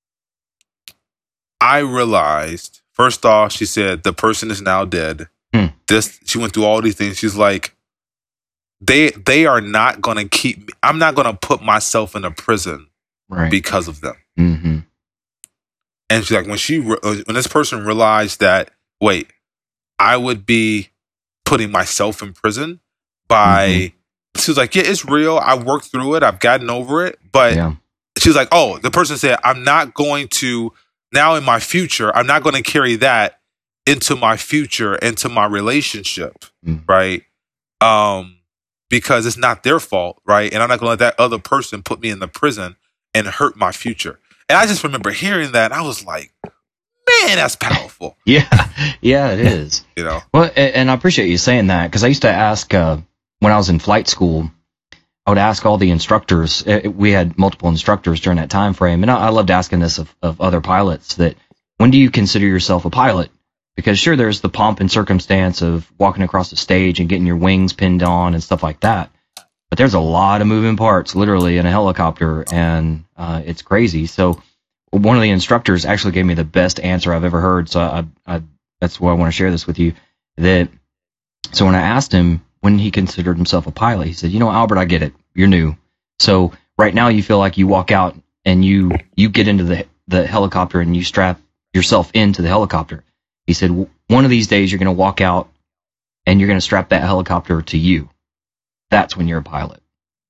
I realized, first off, she said, the person is now dead. She went through all these things. She's like, they are not going to keep me. I'm not going to put myself in a prison because of them. And she's like, when this person realized that, wait, I would be putting myself in prison by, she was like, yeah, it's real. I worked through it. I've gotten over it. But she was like, oh, the person said, I'm not going to, now in my future, I'm not going to carry that into my future, into my relationship, right? Because it's not their fault, right? And I'm not going to let that other person put me in the prison and hurt my future. And I just remember hearing that, and I was like, man, that's powerful. Yeah, it is. Well, and I appreciate you saying that, because I used to ask, when I was in flight school, I would ask all the instructors. We had multiple instructors during that time frame, and I loved asking this of other pilots, that when do you consider yourself a pilot? Because sure, there's the pomp and circumstance of walking across the stage and getting your wings pinned on and stuff like that. But there's a lot of moving parts, literally, in a helicopter, and it's crazy. So one of the instructors actually gave me the best answer I've ever heard. So I that's why I want to share this with you. So when I asked him when he considered himself a pilot, he said, Albert, I get it. You're new. So right now you feel like you walk out and you get into the helicopter and you strap yourself into the helicopter. He said, one of these days you're going to walk out and you're going to strap that helicopter to you. That's when you're a pilot.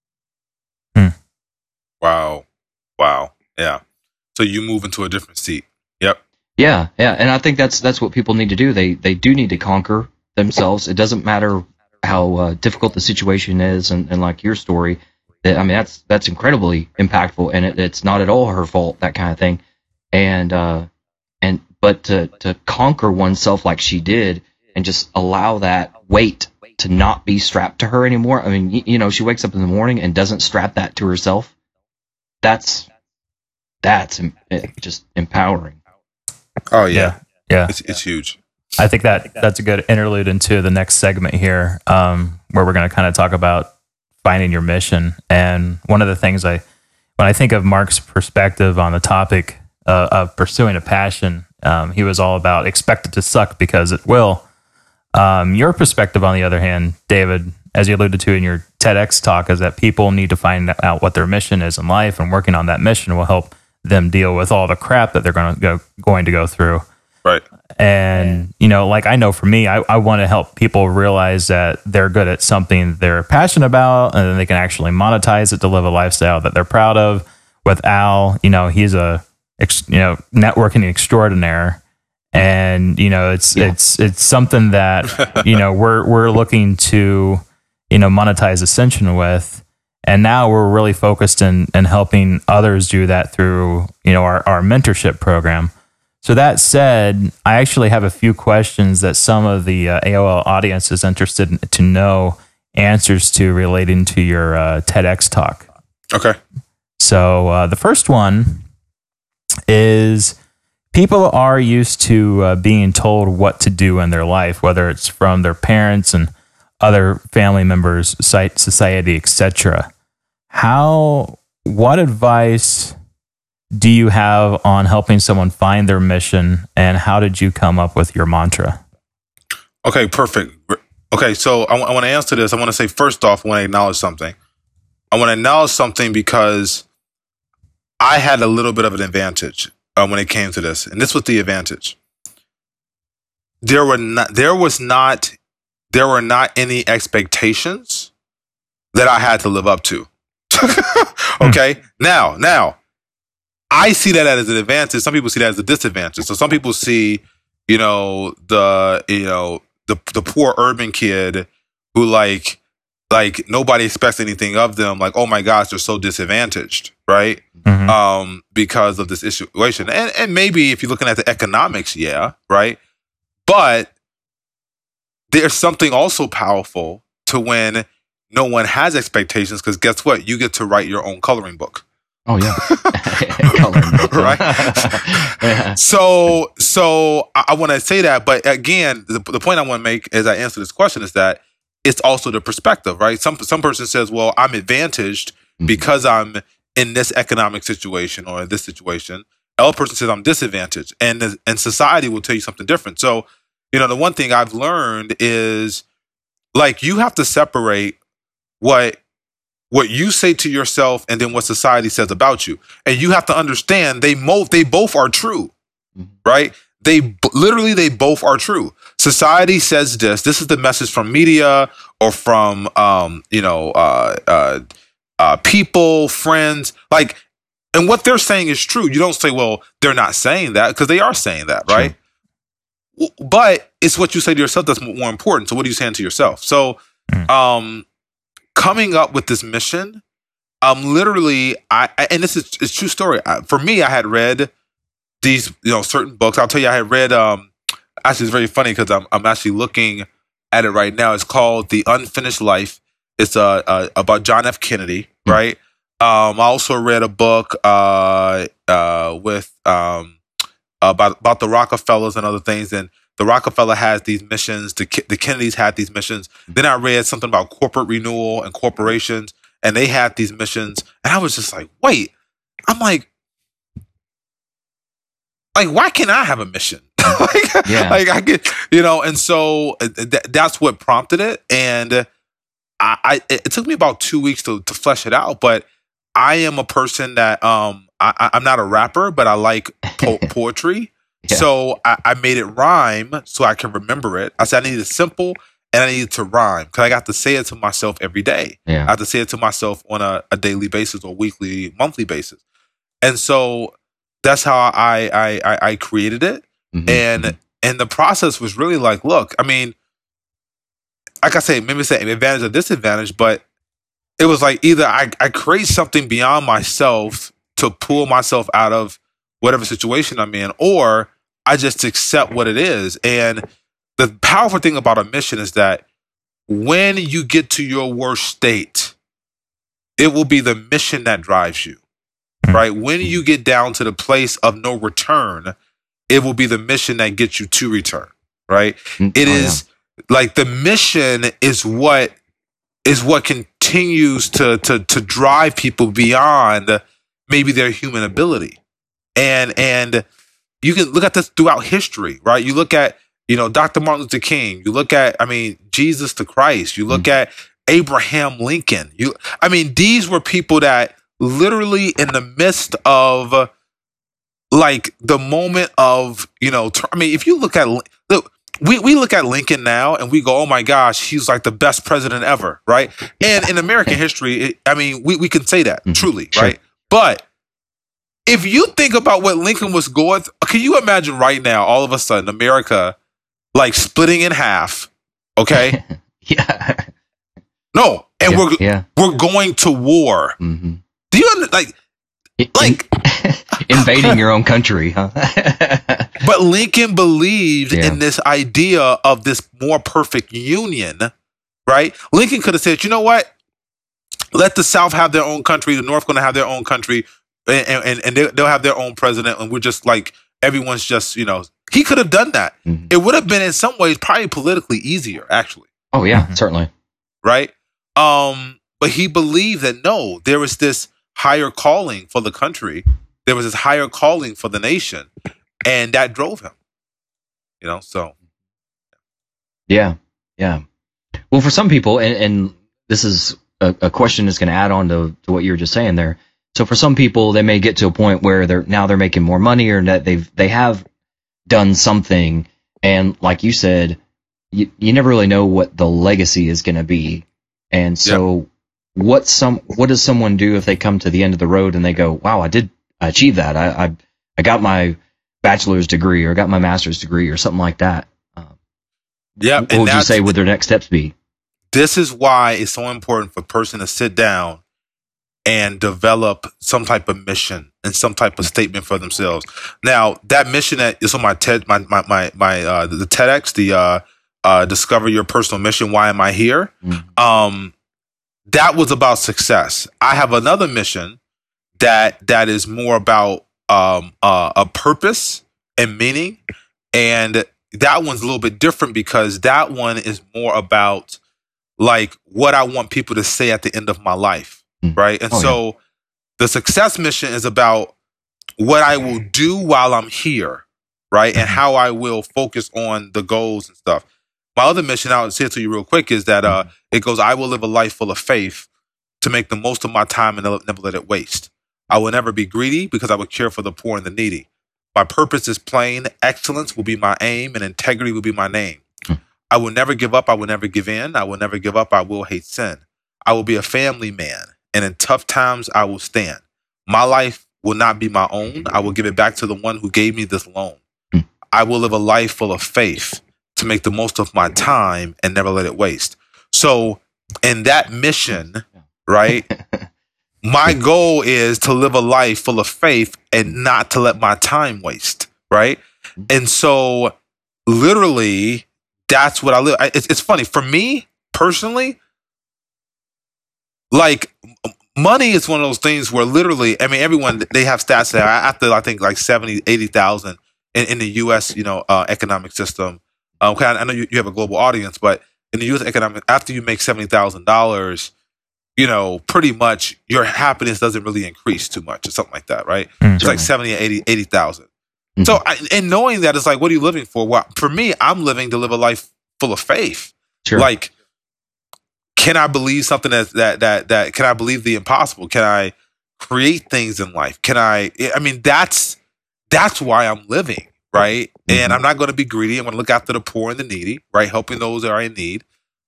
Wow. Yeah. So you move into a different seat. Yep. Yeah. And I think that's what people need to do. They do need to conquer themselves. It doesn't matter how difficult the situation is. And like your story, I mean, that's incredibly impactful, and it's not at all her fault, that kind of thing. But to conquer oneself like she did, and just allow that weight to not be strapped to her anymore. I mean, you know, she wakes up in the morning and doesn't strap that to herself. That's just empowering. Oh yeah. It's huge. I think that's a good interlude into the next segment here, where we're going to kind of talk about finding your mission. And one of the things when I think of Mark's perspective on the topic of pursuing a passion, he was all about expect it to suck because it will. Your perspective, on the other hand, David, as you alluded to in your TEDx talk, is that people need to find out what their mission is in life, and working on that mission will help them deal with all the crap that they're going to go through. Right. And, you know, like I know for me, I want to help people realize that they're good at something they're passionate about, and then they can actually monetize it to live a lifestyle that they're proud of. With Al, you know, he's a networking extraordinaire, and you know, it's something that you know we're looking to, you know, monetize Ascension with, and now we're really focused in helping others do that through, you know, our mentorship program. So that said, I actually have a few questions that some of the AOL audience is interested to know answers to relating to your TEDx talk. Okay. So the first one is, people are used to being told what to do in their life, whether it's from their parents and other family members, society, etc. What advice do you have on helping someone find their mission, and how did you come up with your mantra? Okay, perfect. Okay, so I want to answer this. I want to say, first off, I want to acknowledge something. I want to acknowledge something because I had a little bit of an advantage when it came to this, and this was the advantage. There were not any expectations that I had to live up to. Okay, now. I see that as an advantage. Some people see that as a disadvantage. So some people see, the poor urban kid who like nobody expects anything of them. Like, oh my gosh, they're so disadvantaged, right? Mm-hmm. Because of this situation. And maybe if you're looking at the economics, yeah, right. But there's something also powerful to when no one has expectations, because guess what? You get to write your own coloring book. Oh yeah, right. Yeah. So I want to say that, but again, the point I want to make as I answer this question is that it's also the perspective, right? Some person says, "Well, I'm advantaged because I'm in this economic situation or in this situation." Another person says, "I'm disadvantaged," and society will tell you something different. So, the one thing I've learned is, like, you have to separate what you say to yourself and then what society says about you. And you have to understand they both are true, right? They both are true. Society says this is the message from media or from, people, friends, like, and what they're saying is true. You don't say, well, they're not saying that, because they are saying that, right? Sure. But it's what you say to yourself that's more important. So what are you saying to yourself? So, coming up with this mission, literally, and this is it's true story. For me, I had read these, certain books. I'll tell you, I had read. Actually, it's very funny because I'm actually looking at it right now. It's called The Unfinished Life. It's about John F. Kennedy, right? I also read a book with about the Rockefellers and other things, and the Rockefeller has these missions. The Kennedys had these missions. Then I read something about corporate renewal and corporations, and they had these missions. And I was just like, wait. I'm like, why can't I have a mission? I get, and so that's what prompted it. And it took me about 2 weeks to flesh it out. But I am a person that I'm not a rapper, but I like poetry. Yeah. So I made it rhyme so I can remember it. I said I needed it simple and I needed it to rhyme, because I got to say it to myself every day. Yeah. I have to say it to myself on a daily basis or weekly, monthly basis. And so that's how I created it. Mm-hmm. And the process was really like, look, I mean, like I say, maybe say advantage or disadvantage, but it was like either I create something beyond myself to pull myself out of whatever situation I'm in, or I just accept what it is. And the powerful thing about a mission is that when you get to your worst state, it will be the mission that drives you, right? When you get down to the place of no return, it will be the mission that gets you to return, right? It is like the mission is what continues to drive people beyond maybe their human ability. And you can look at this throughout history, right? You look at, Dr. Martin Luther King, you look at, Jesus the Christ, you look at Abraham Lincoln. These were people that literally in the midst of like the moment of, if you look at, we look at Lincoln now and we go, oh my gosh, he's like the best president ever, right? And in American history, we can say that truly, right? But if you think about what Lincoln was going through, can you imagine right now, all of a sudden, America like splitting in half, okay? Yeah. No, and we're going to war. Mm-hmm. Do you like invading your own country, huh? But Lincoln believed in this idea of this more perfect union, right? Lincoln could have said, you know what? Let the South have their own country. The North going to have their own country, and they'll have their own president. And we're just like, everyone's just, he could have done that. Mm-hmm. It would have been in some ways probably politically easier, actually. Oh, yeah, certainly. Right? But he believed that, no, there was this higher calling for the country. There was this higher calling for the nation. And that drove him, so. Yeah. Well, for some people, and this is a question that's going to add on to what you were just saying there. So for some people, they may get to a point where they're making more money, or that they have done something. And like you said, you never really know what the legacy is going to be. And so what does someone do if they come to the end of the road and they go, wow, I achieved that. I got my bachelor's degree or got my master's degree or something like that. What would you say would their next steps be? This is why it's so important for a person to sit down and develop some type of mission and some type of statement for themselves. Now, that mission that is on my TED, the TEDx, the Discover Your Personal Mission. Why am I here? Mm-hmm. That was about success. I have another mission that is more about a purpose and meaning, and that one's a little bit different because that one is more about like what I want people to say at the end of my life, right? And the success mission is about what I will do while I'm here, right? And how I will focus on the goals and stuff. My other mission, I'll say it to you real quick, is that it goes, I will live a life full of faith to make the most of my time and never let it waste. I will never be greedy because I will care for the poor and the needy. My purpose is plain. Excellence will be my aim and integrity will be my name. I will never give up. I will never give in. I will never give up. I will hate sin. I will be a family man, and in tough times, I will stand. My life will not be my own. I will give it back to the one who gave me this loan. I will live a life full of faith to make the most of my time and never let it waste. So in that mission, right, my goal is to live a life full of faith and not to let my time waste, right? And so literally, that's what I live. It's funny. For me, personally, like money is one of those things where literally, everyone, they have stats that after, I think, like 70, 80,000 in the U.S., economic system. I know you have a global audience, but in the U.S. economic, after you make $70,000, pretty much your happiness doesn't really increase too much or something like that, right? It's like 70 or 80,000. So, and knowing that, it's like, what are you living for? Well, for me, I'm living to live a life full of faith. Sure. Like, can I believe something that can I believe the impossible? Can I create things in life? That's why I'm living, right? And I'm not going to be greedy. I'm going to look after the poor and the needy, right? Helping those that are in need.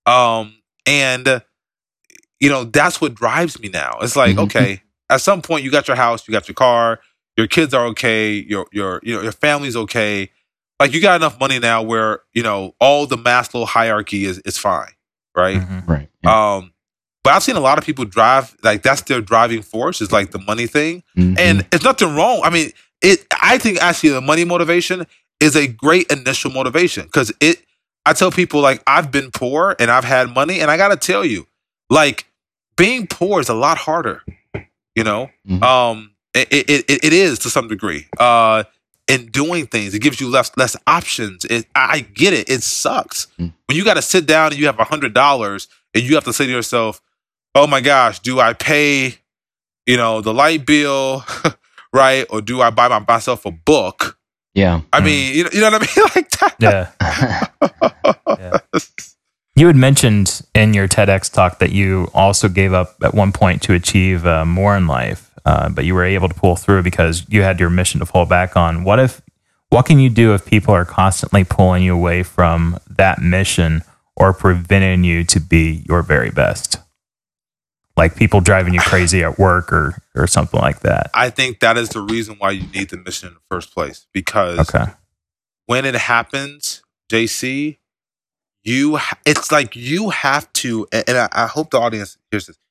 That's what drives me now. It's like, okay, at some point you got your house, you got your car, your kids are okay, your family's okay. Like, you got enough money now where, all the Maslow hierarchy is fine, right? Right. Yeah. But I've seen a lot of people drive, like that's their driving force, is like the money thing. Mm-hmm. And it's nothing wrong. I mean, I think actually the money motivation is a great initial motivation, because I tell people, like, I've been poor and I've had money, and I got to tell you, like, being poor is a lot harder, you know? Mm-hmm. It is to some degree. In doing things, it gives you less options. I get it. It sucks. When you got to sit down and you have $100 and you have to say to yourself, oh my gosh, do I pay, the light bill, right? Or do I buy myself a book? Yeah. I mean, you know what I mean? Like that. Yeah. You had mentioned in your TEDx talk that you also gave up at one point to achieve more in life, but you were able to pull through because you had your mission to fall back on. What can you do if people are constantly pulling you away from that mission or preventing you to be your very best? Like people driving you crazy at work or something like that. I think that is the reason why you need the mission in the first place, because when it happens, JC, it's like you have to, and I hope the audience hears this.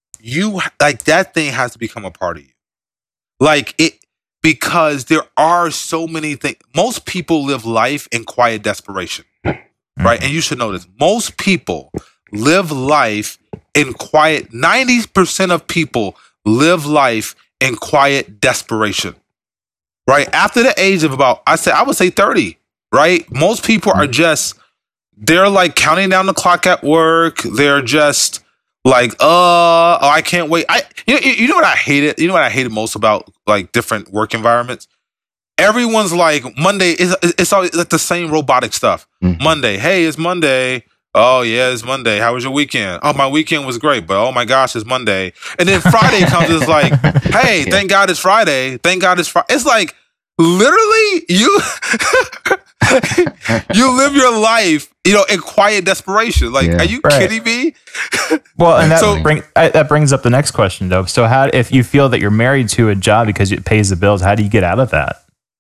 That thing has to become a part of you. Like it, because there are so many things. Most people live life in quiet desperation, right? And you should know this. Most people live life in quiet. 90% of people live life in quiet desperation, right? After the age of I would say 30, right? Most people are they're like counting down the clock at work. They're just like, I can't wait. You know what I hated? You know what I hated most about like different work environments? Everyone's like, Monday it's always like the same robotic stuff. Monday, hey, it's Monday. Oh yeah, it's Monday. How was your weekend? Oh, my weekend was great, but oh my gosh, it's Monday. And then Friday comes, it's like, hey, thank God it's Friday. Thank God it's Friday. It's like literally you you live your life, in quiet desperation. Like, are you kidding me? Well, and that brings up the next question, though. So, if you feel that you're married to a job because it pays the bills, how do you get out of that?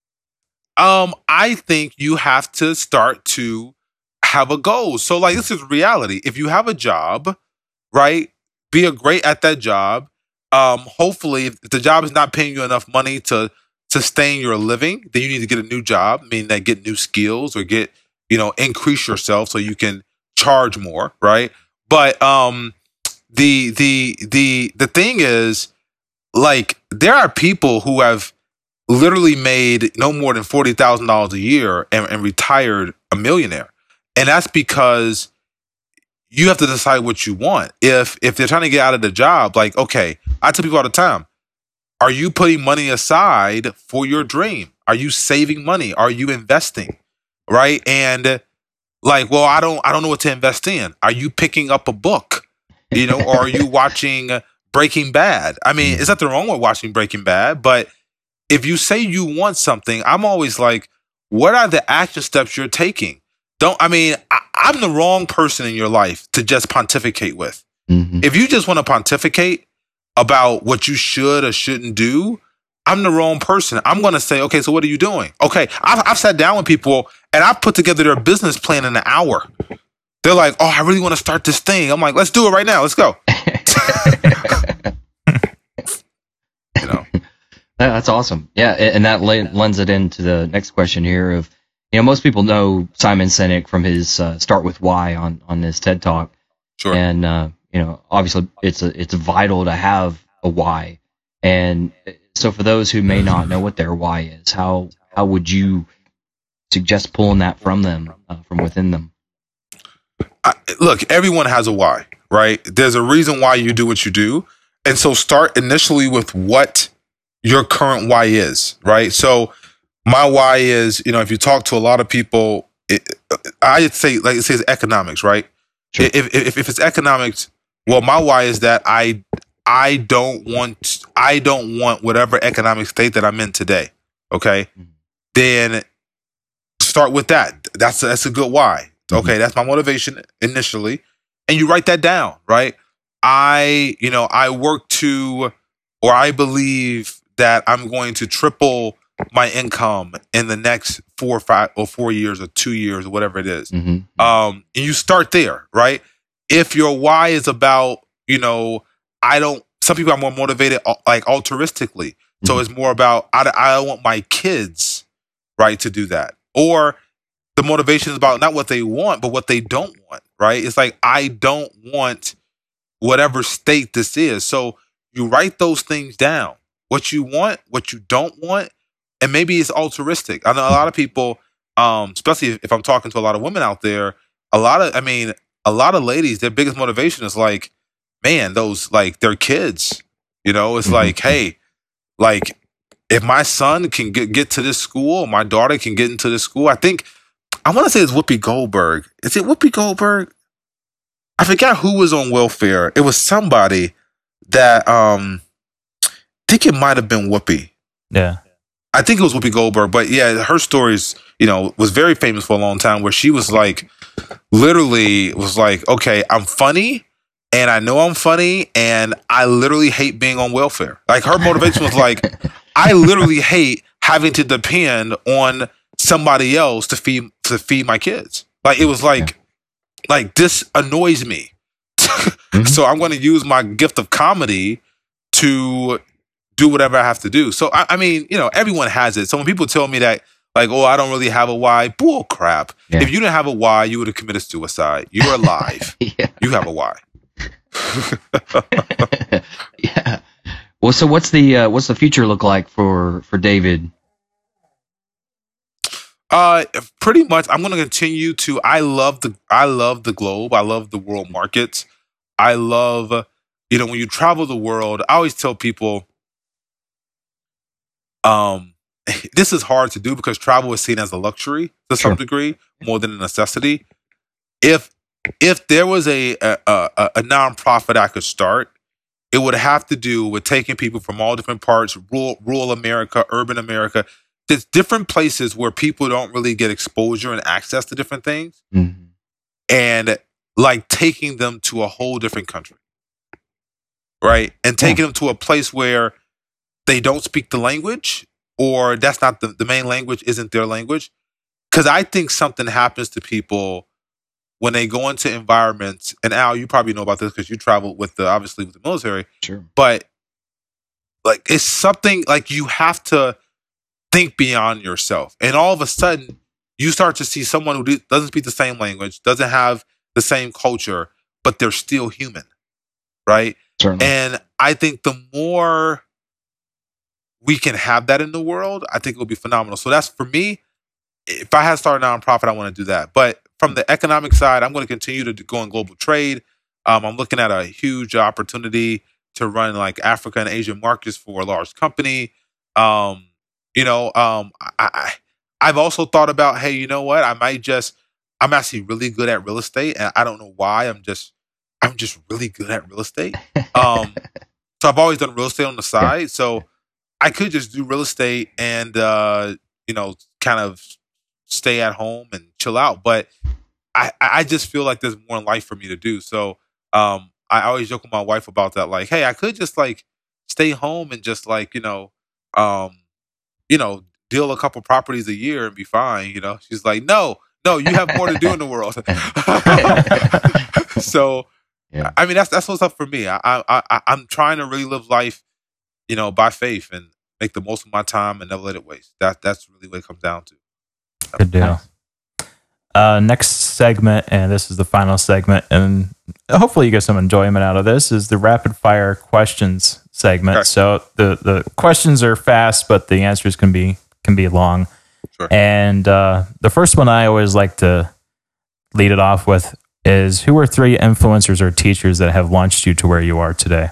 I think you have to start to have a goal. So, like, this is reality. If you have a job, right, be great at that job. Hopefully, if the job is not paying you enough money to sustain your living, then you need to get a new job, meaning that get new skills or get, increase yourself so you can charge more, right? But the thing is, like, there are people who have literally made no more than $40,000 a year and retired a millionaire. And that's because you have to decide what you want. If they're trying to get out of the job, like, okay, I tell people all the time, are you putting money aside for your dream? Are you saving money? Are you investing? Right? And like, well, I don't know what to invest in. Are you picking up a book? Or are you watching Breaking Bad? I mean, it's nothing wrong with watching Breaking Bad, but if you say you want something, I'm always like, what are the action steps you're taking? I'm the wrong person in your life to just pontificate with. If you just want to pontificate about what you should or shouldn't do, I'm the wrong person. I'm going to say, okay, so what are you doing? Okay, I've sat down with people and I've put together their business plan in an hour. They're like, oh, I really want to start this thing. I'm like, let's do it right now. Let's go. That's awesome. Yeah, and that lends it into the next question here of, most people know Simon Sinek from his Start With Why on this TED Talk. Sure. And, obviously it's vital to have a why. And so for those who may not know what their why is, how would you suggest pulling that from them, from within them? Look, everyone has a why, right? There's a reason why you do what you do. And so start initially with what your current why is, right? So my why is, if you talk to a lot of people, I'd say, like it says economics, right? Sure. If it's economics, well, my why is that I don't want whatever economic state that I'm in today. Okay, then start with that. That's a good why. Okay, that's my motivation initially, and you write that down, right? I work to, or I believe that I'm going to triple my income in the next 4 or 5 or 4 years or 2 years or whatever it is. And you start there, right? If your why is about some people are more motivated like altruistically. So it's more about, I want my kids, right, to do that. Or the motivation is about not what they want, but what they don't want, right? It's like, I don't want whatever state this is. So you write those things down, what you want, what you don't want, and maybe it's altruistic. I know a lot of people, especially if I'm talking to a lot of women out there, a lot of ladies, their biggest motivation is like, man, those, like, their kids, it's like, hey, like, if my son can get to this school, my daughter can get into this school. I want to say it's Whoopi Goldberg. Is it Whoopi Goldberg? I forgot who was on welfare. It was somebody that, I think it might have been Whoopi. Yeah. I think it was Whoopi Goldberg, but yeah, her stories, was very famous for a long time, where she was like, literally was like, okay, I'm funny, and I know I'm funny, and I literally hate being on welfare. Like, her motivation was like, I literally hate having to depend on somebody else to feed my kids. Like, it was like this annoys me. So I'm going to use my gift of comedy to do whatever I have to do. So, I mean, everyone has it. So when people tell me that, like, oh, I don't really have a why, bull crap. Yeah. If you didn't have a why, you would have committed suicide. You're alive. Yeah. You have a why. Yeah. Well, so what's the future look like for David? Pretty much, I'm going to continue to. I love the globe. I love the world markets. I love, when you travel the world. I always tell people, this is hard to do because travel is seen as a luxury to some degree more than a necessity. If there was a nonprofit I could start, it would have to do with taking people from all different parts, rural America, urban America. There's different places where people don't really get exposure and access to different things, and like taking them to a whole different country, right? And taking them to a place where they don't speak the language, or that's not the main language, isn't their language. Because I think something happens to people when they go into environments, and Al, you probably know about this because you traveled obviously with the military. Sure. But like, it's something like you have to think beyond yourself. And all of a sudden, you start to see someone who doesn't speak the same language, doesn't have the same culture, but they're still human, right? Certainly. And I think the more we can have that in the world, I think it will be phenomenal. So that's, for me, if I had to start a nonprofit, I want to do that. But from the economic side, I'm going to continue to go in global trade. I'm looking at a huge opportunity to run like Africa and Asian markets for a large company. I've also thought about, hey, you know what? I'm actually really good at real estate, and I don't know why. I'm just really good at real estate. So I've always done real estate on the side. Yeah. So I could just do real estate and kind of stay at home and chill out. But I just feel like there's more in life for me to do. So I always joke with my wife about that. Like, hey, I could just like stay home and just like, deal a couple properties a year and be fine. She's like, no, you have more to do in the world. So, yeah. I mean, that's what's up for me. I'm trying to really live life, by faith and make the most of my time and never let it waste. That's really what it comes down to. Good deal. Next segment, and this is the final segment, and hopefully you get some enjoyment out of this, is the rapid fire questions segment. Okay. So the questions are fast, but the answers can be long. Sure. And the first one I always like to lead it off with is, who are 3 influencers or teachers that have launched you to where you are today?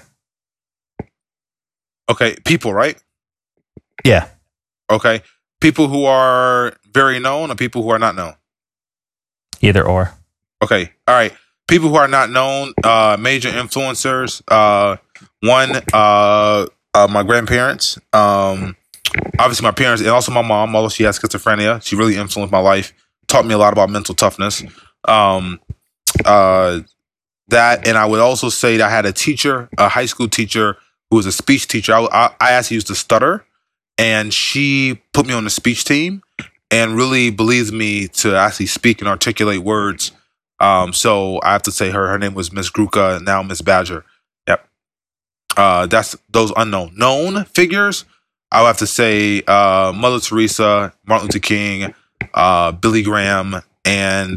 Okay, people, right? Yeah. Okay. People who are very known or people who are not known? Either or. Okay. All right. People who are not known, major influencers. One, my grandparents. Obviously my parents, and also my mom, although she has schizophrenia. She really influenced my life, taught me a lot about mental toughness. That, and I would also say that I had a teacher, a high school teacher, who was a speech teacher. I actually used to stutter, and she put me on the speech team and really believes me to actually speak and articulate words. So I have to say her name was Miss Gruka, now Miss Badger. That's those unknown. Known figures, I would have to say Mother Teresa, Martin Luther King, Billy Graham, and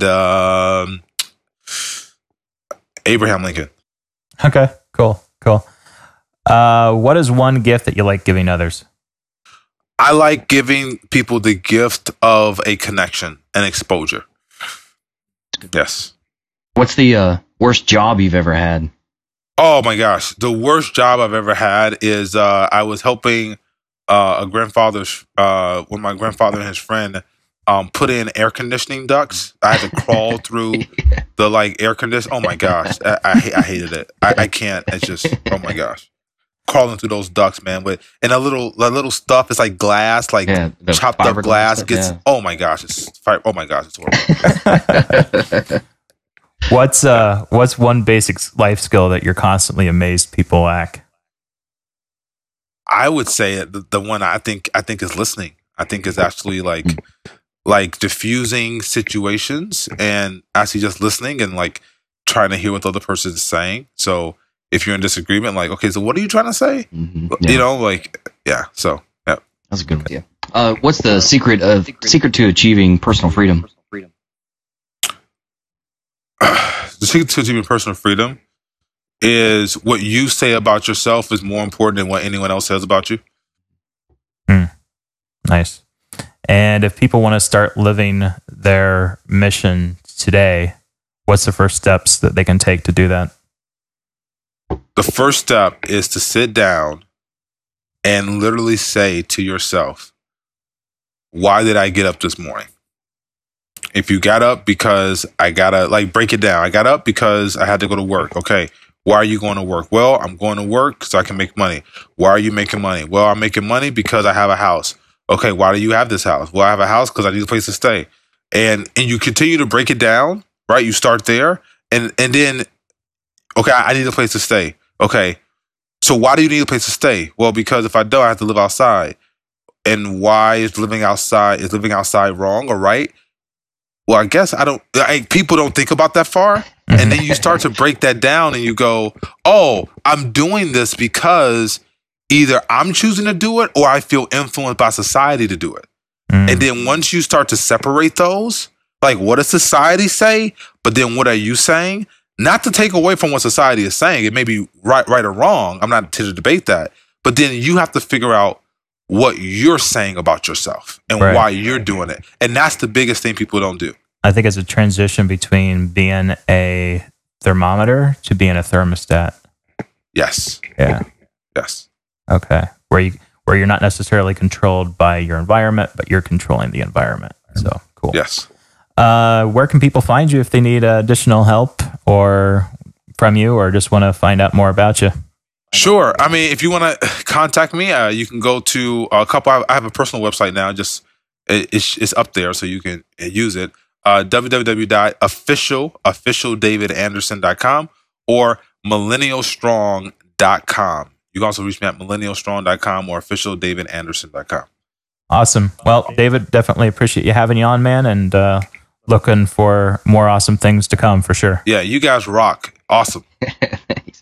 Abraham Lincoln. Okay, cool. What is one gift that you like giving others? I like giving people the gift of a connection and exposure. Yes. What's the worst job you've ever had? Oh my gosh. The worst job I've ever had is I was helping when my grandfather and his friend put in air conditioning ducts. I had to crawl through the air condition. Oh my gosh. I hated it. I can't. It's just, oh my gosh. Crawling through those ducts, man. And a little stuff, it's like glass, chopped up glass. Oh my gosh. It's horrible. What's one basic life skill that you're constantly amazed people lack? I would say the one I think is listening. I think is actually like diffusing situations and actually just listening and trying to hear what the other person is saying. So if you're in disagreement, okay, so what are you trying to say? Mm-hmm. Yeah. So yeah, that's a good idea. What's the secret to achieving personal freedom? The secret to achieving personal freedom is what you say about yourself is more important than what anyone else says about you. Nice. And if people want to start living their mission today, what's the first steps that they can take to do that? The first step is to sit down and literally say to yourself, why did I get up this morning? If you got up because I gotta break it down. I got up because I had to go to work. Okay. Why are you going to work? Well, I'm going to work so I can make money. Why are you making money? Well, I'm making money because I have a house. Okay. Why do you have this house? Well, I have a house because I need a place to stay. And you continue to break it down, right? You start there and then, okay, I need a place to stay. Okay. So why do you need a place to stay? Well, because if I don't, I have to live outside. And why is living outside wrong or right? Well, I guess people don't think about that far. And then you start to break that down and you go, oh, I'm doing this because either I'm choosing to do it or I feel influenced by society to do it. And then once you start to separate those, what does society say? But then what are you saying? Not to take away from what society is saying. It may be right or wrong. I'm not to debate that. But then you have to figure out what you're saying about yourself and why you're doing it. And that's the biggest thing people don't do. I think it's a transition between being a thermometer to being a thermostat. Yes. Yeah. Yes. Okay. Where you're not necessarily controlled by your environment, but you're controlling the environment. So cool. Yes. Where can people find you if they need additional help or from you or just want to find out more about you? Sure. I mean, if you want to contact me, you can go to a couple. I have a personal website now. It's up there, so you can use it. www.officialdavidanderson.com or millennialstrong.com. You can also reach me at millennialstrong.com or officialdavidanderson.com. Awesome. Well, David, definitely appreciate you having you on, man, and looking for more awesome things to come for sure. Yeah, you guys rock. Awesome. Thanks.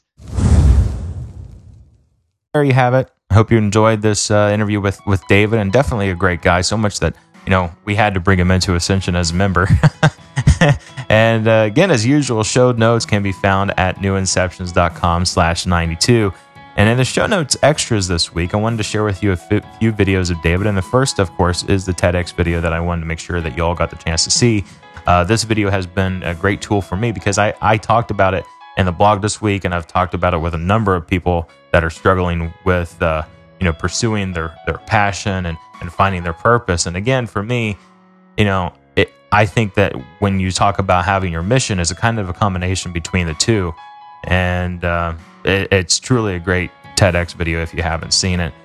There you have it. I hope you enjoyed this interview with David, and definitely a great guy. So much that, we had to bring him into Ascension as a member. And again, as usual, show notes can be found at newinceptions.com/92. And in the show notes extras this week, I wanted to share with you a few videos of David. And the first, of course, is the TEDx video that I wanted to make sure that you all got the chance to see. This video has been a great tool for me because I talked about it in the blog this week, and I've talked about it with a number of people that are struggling with, pursuing their passion and finding their purpose. And again, for me, I think that when you talk about having your mission, is a kind of a combination between the two. And it's truly a great TEDx video if you haven't seen it.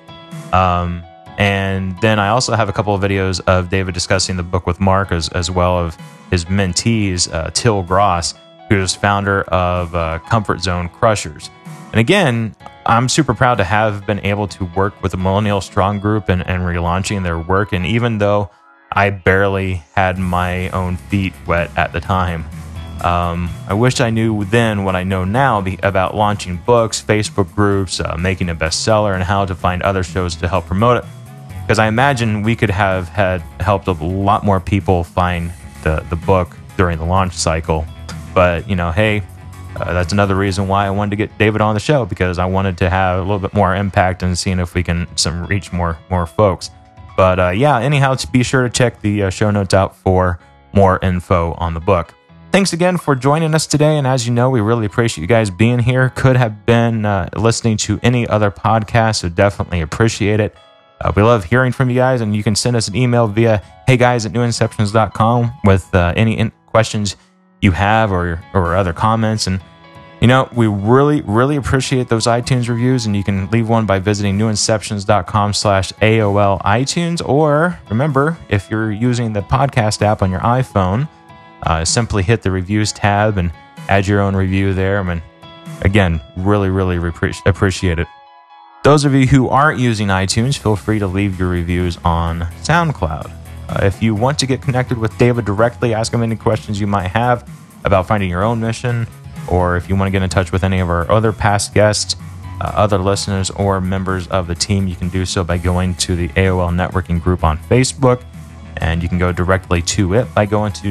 And then I also have a couple of videos of David discussing the book with Mark, as well as his mentees, Till Gross, who is founder of Comfort Zone Crushers. And again, I'm super proud to have been able to work with the Millennial Strong Group and relaunching their work. And even though I barely had my own feet wet at the time, I wish I knew then what I know now about launching books, Facebook groups, making a bestseller, and how to find other shows to help promote it. Because I imagine we could have helped a lot more people find the book during the launch cycle. But, hey, that's another reason why I wanted to get David on the show, because I wanted to have a little bit more impact and seeing if we can reach more folks. But anyhow, be sure to check the show notes out for more info on the book. Thanks again for joining us today, and as you know, we really appreciate you guys being here. Could have been listening to any other podcast, so definitely appreciate it. We love hearing from you guys, and you can send us an email via heyguys@newinceptions.com with any questions you have or other comments. And we really, really appreciate those iTunes reviews, and you can leave one by visiting newinceptions.com/AOL iTunes, or remember, if you're using the podcast app on your iPhone, simply hit the reviews tab and add your own review there. I mean, again, really, really appreciate it. Those of you who aren't using iTunes, feel free to leave your reviews on SoundCloud. If you want to get connected with David directly, ask him any questions you might have about finding your own mission, or if you want to get in touch with any of our other past guests, other listeners, or members of the team, you can do so by going to the AOL networking group on Facebook, and you can go directly to it by going to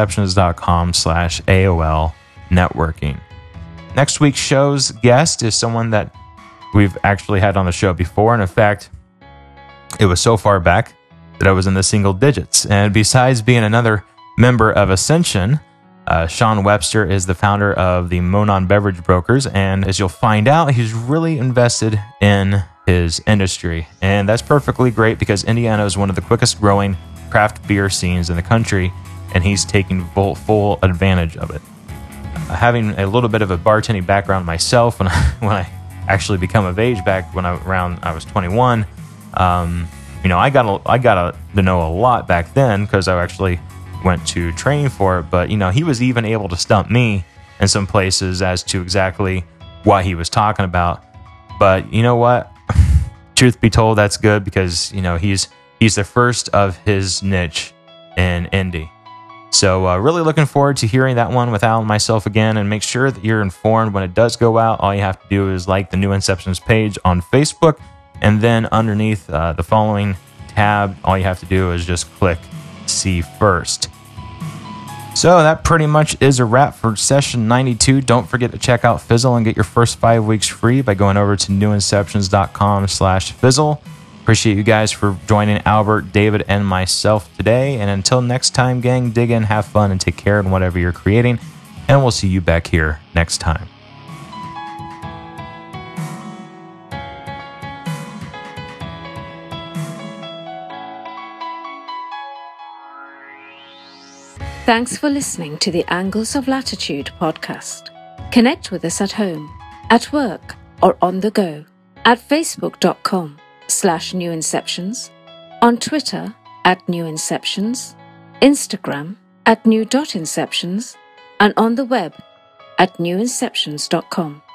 newinceptions.com/AOL networking. Next week's show's guest is someone that we've actually had on the show before, and in fact, it was so far back that I was in the single digits. And besides being another member of Ascension, Sean Webster is the founder of the Monon Beverage Brokers, and as you'll find out, he's really invested in his industry. And that's perfectly great, because Indiana is one of the quickest growing craft beer scenes in the country, and he's taking full advantage of it. Having a little bit of a bartending background myself, when I actually become of age back when I was 21, I got to know a lot back then, because I actually went to training for it. But he was even able to stump me in some places as to exactly what he was talking about. But you know what? Truth be told, that's good, because he's the first of his niche in Indy. So really looking forward to hearing that one with Al and myself again, and make sure that you're informed when it does go out. All you have to do is like the New Inceptions page on Facebook, and then underneath the following tab, all you have to do is just click See First. So that pretty much is a wrap for session 92. Don't forget to check out Fizzle and get your first 5 weeks free by going over to newinceptions.com/Fizzle. Appreciate you guys for joining Albert, David, and myself today. And until next time, gang, dig in, have fun, and take care in whatever you're creating. And we'll see you back here next time. Thanks for listening to the Angles of Latitude podcast. Connect with us at home, at work, or on the go at facebook.com/newinceptions, on Twitter @newinceptions, Instagram @new.inceptions, and on the web at newinceptions.com.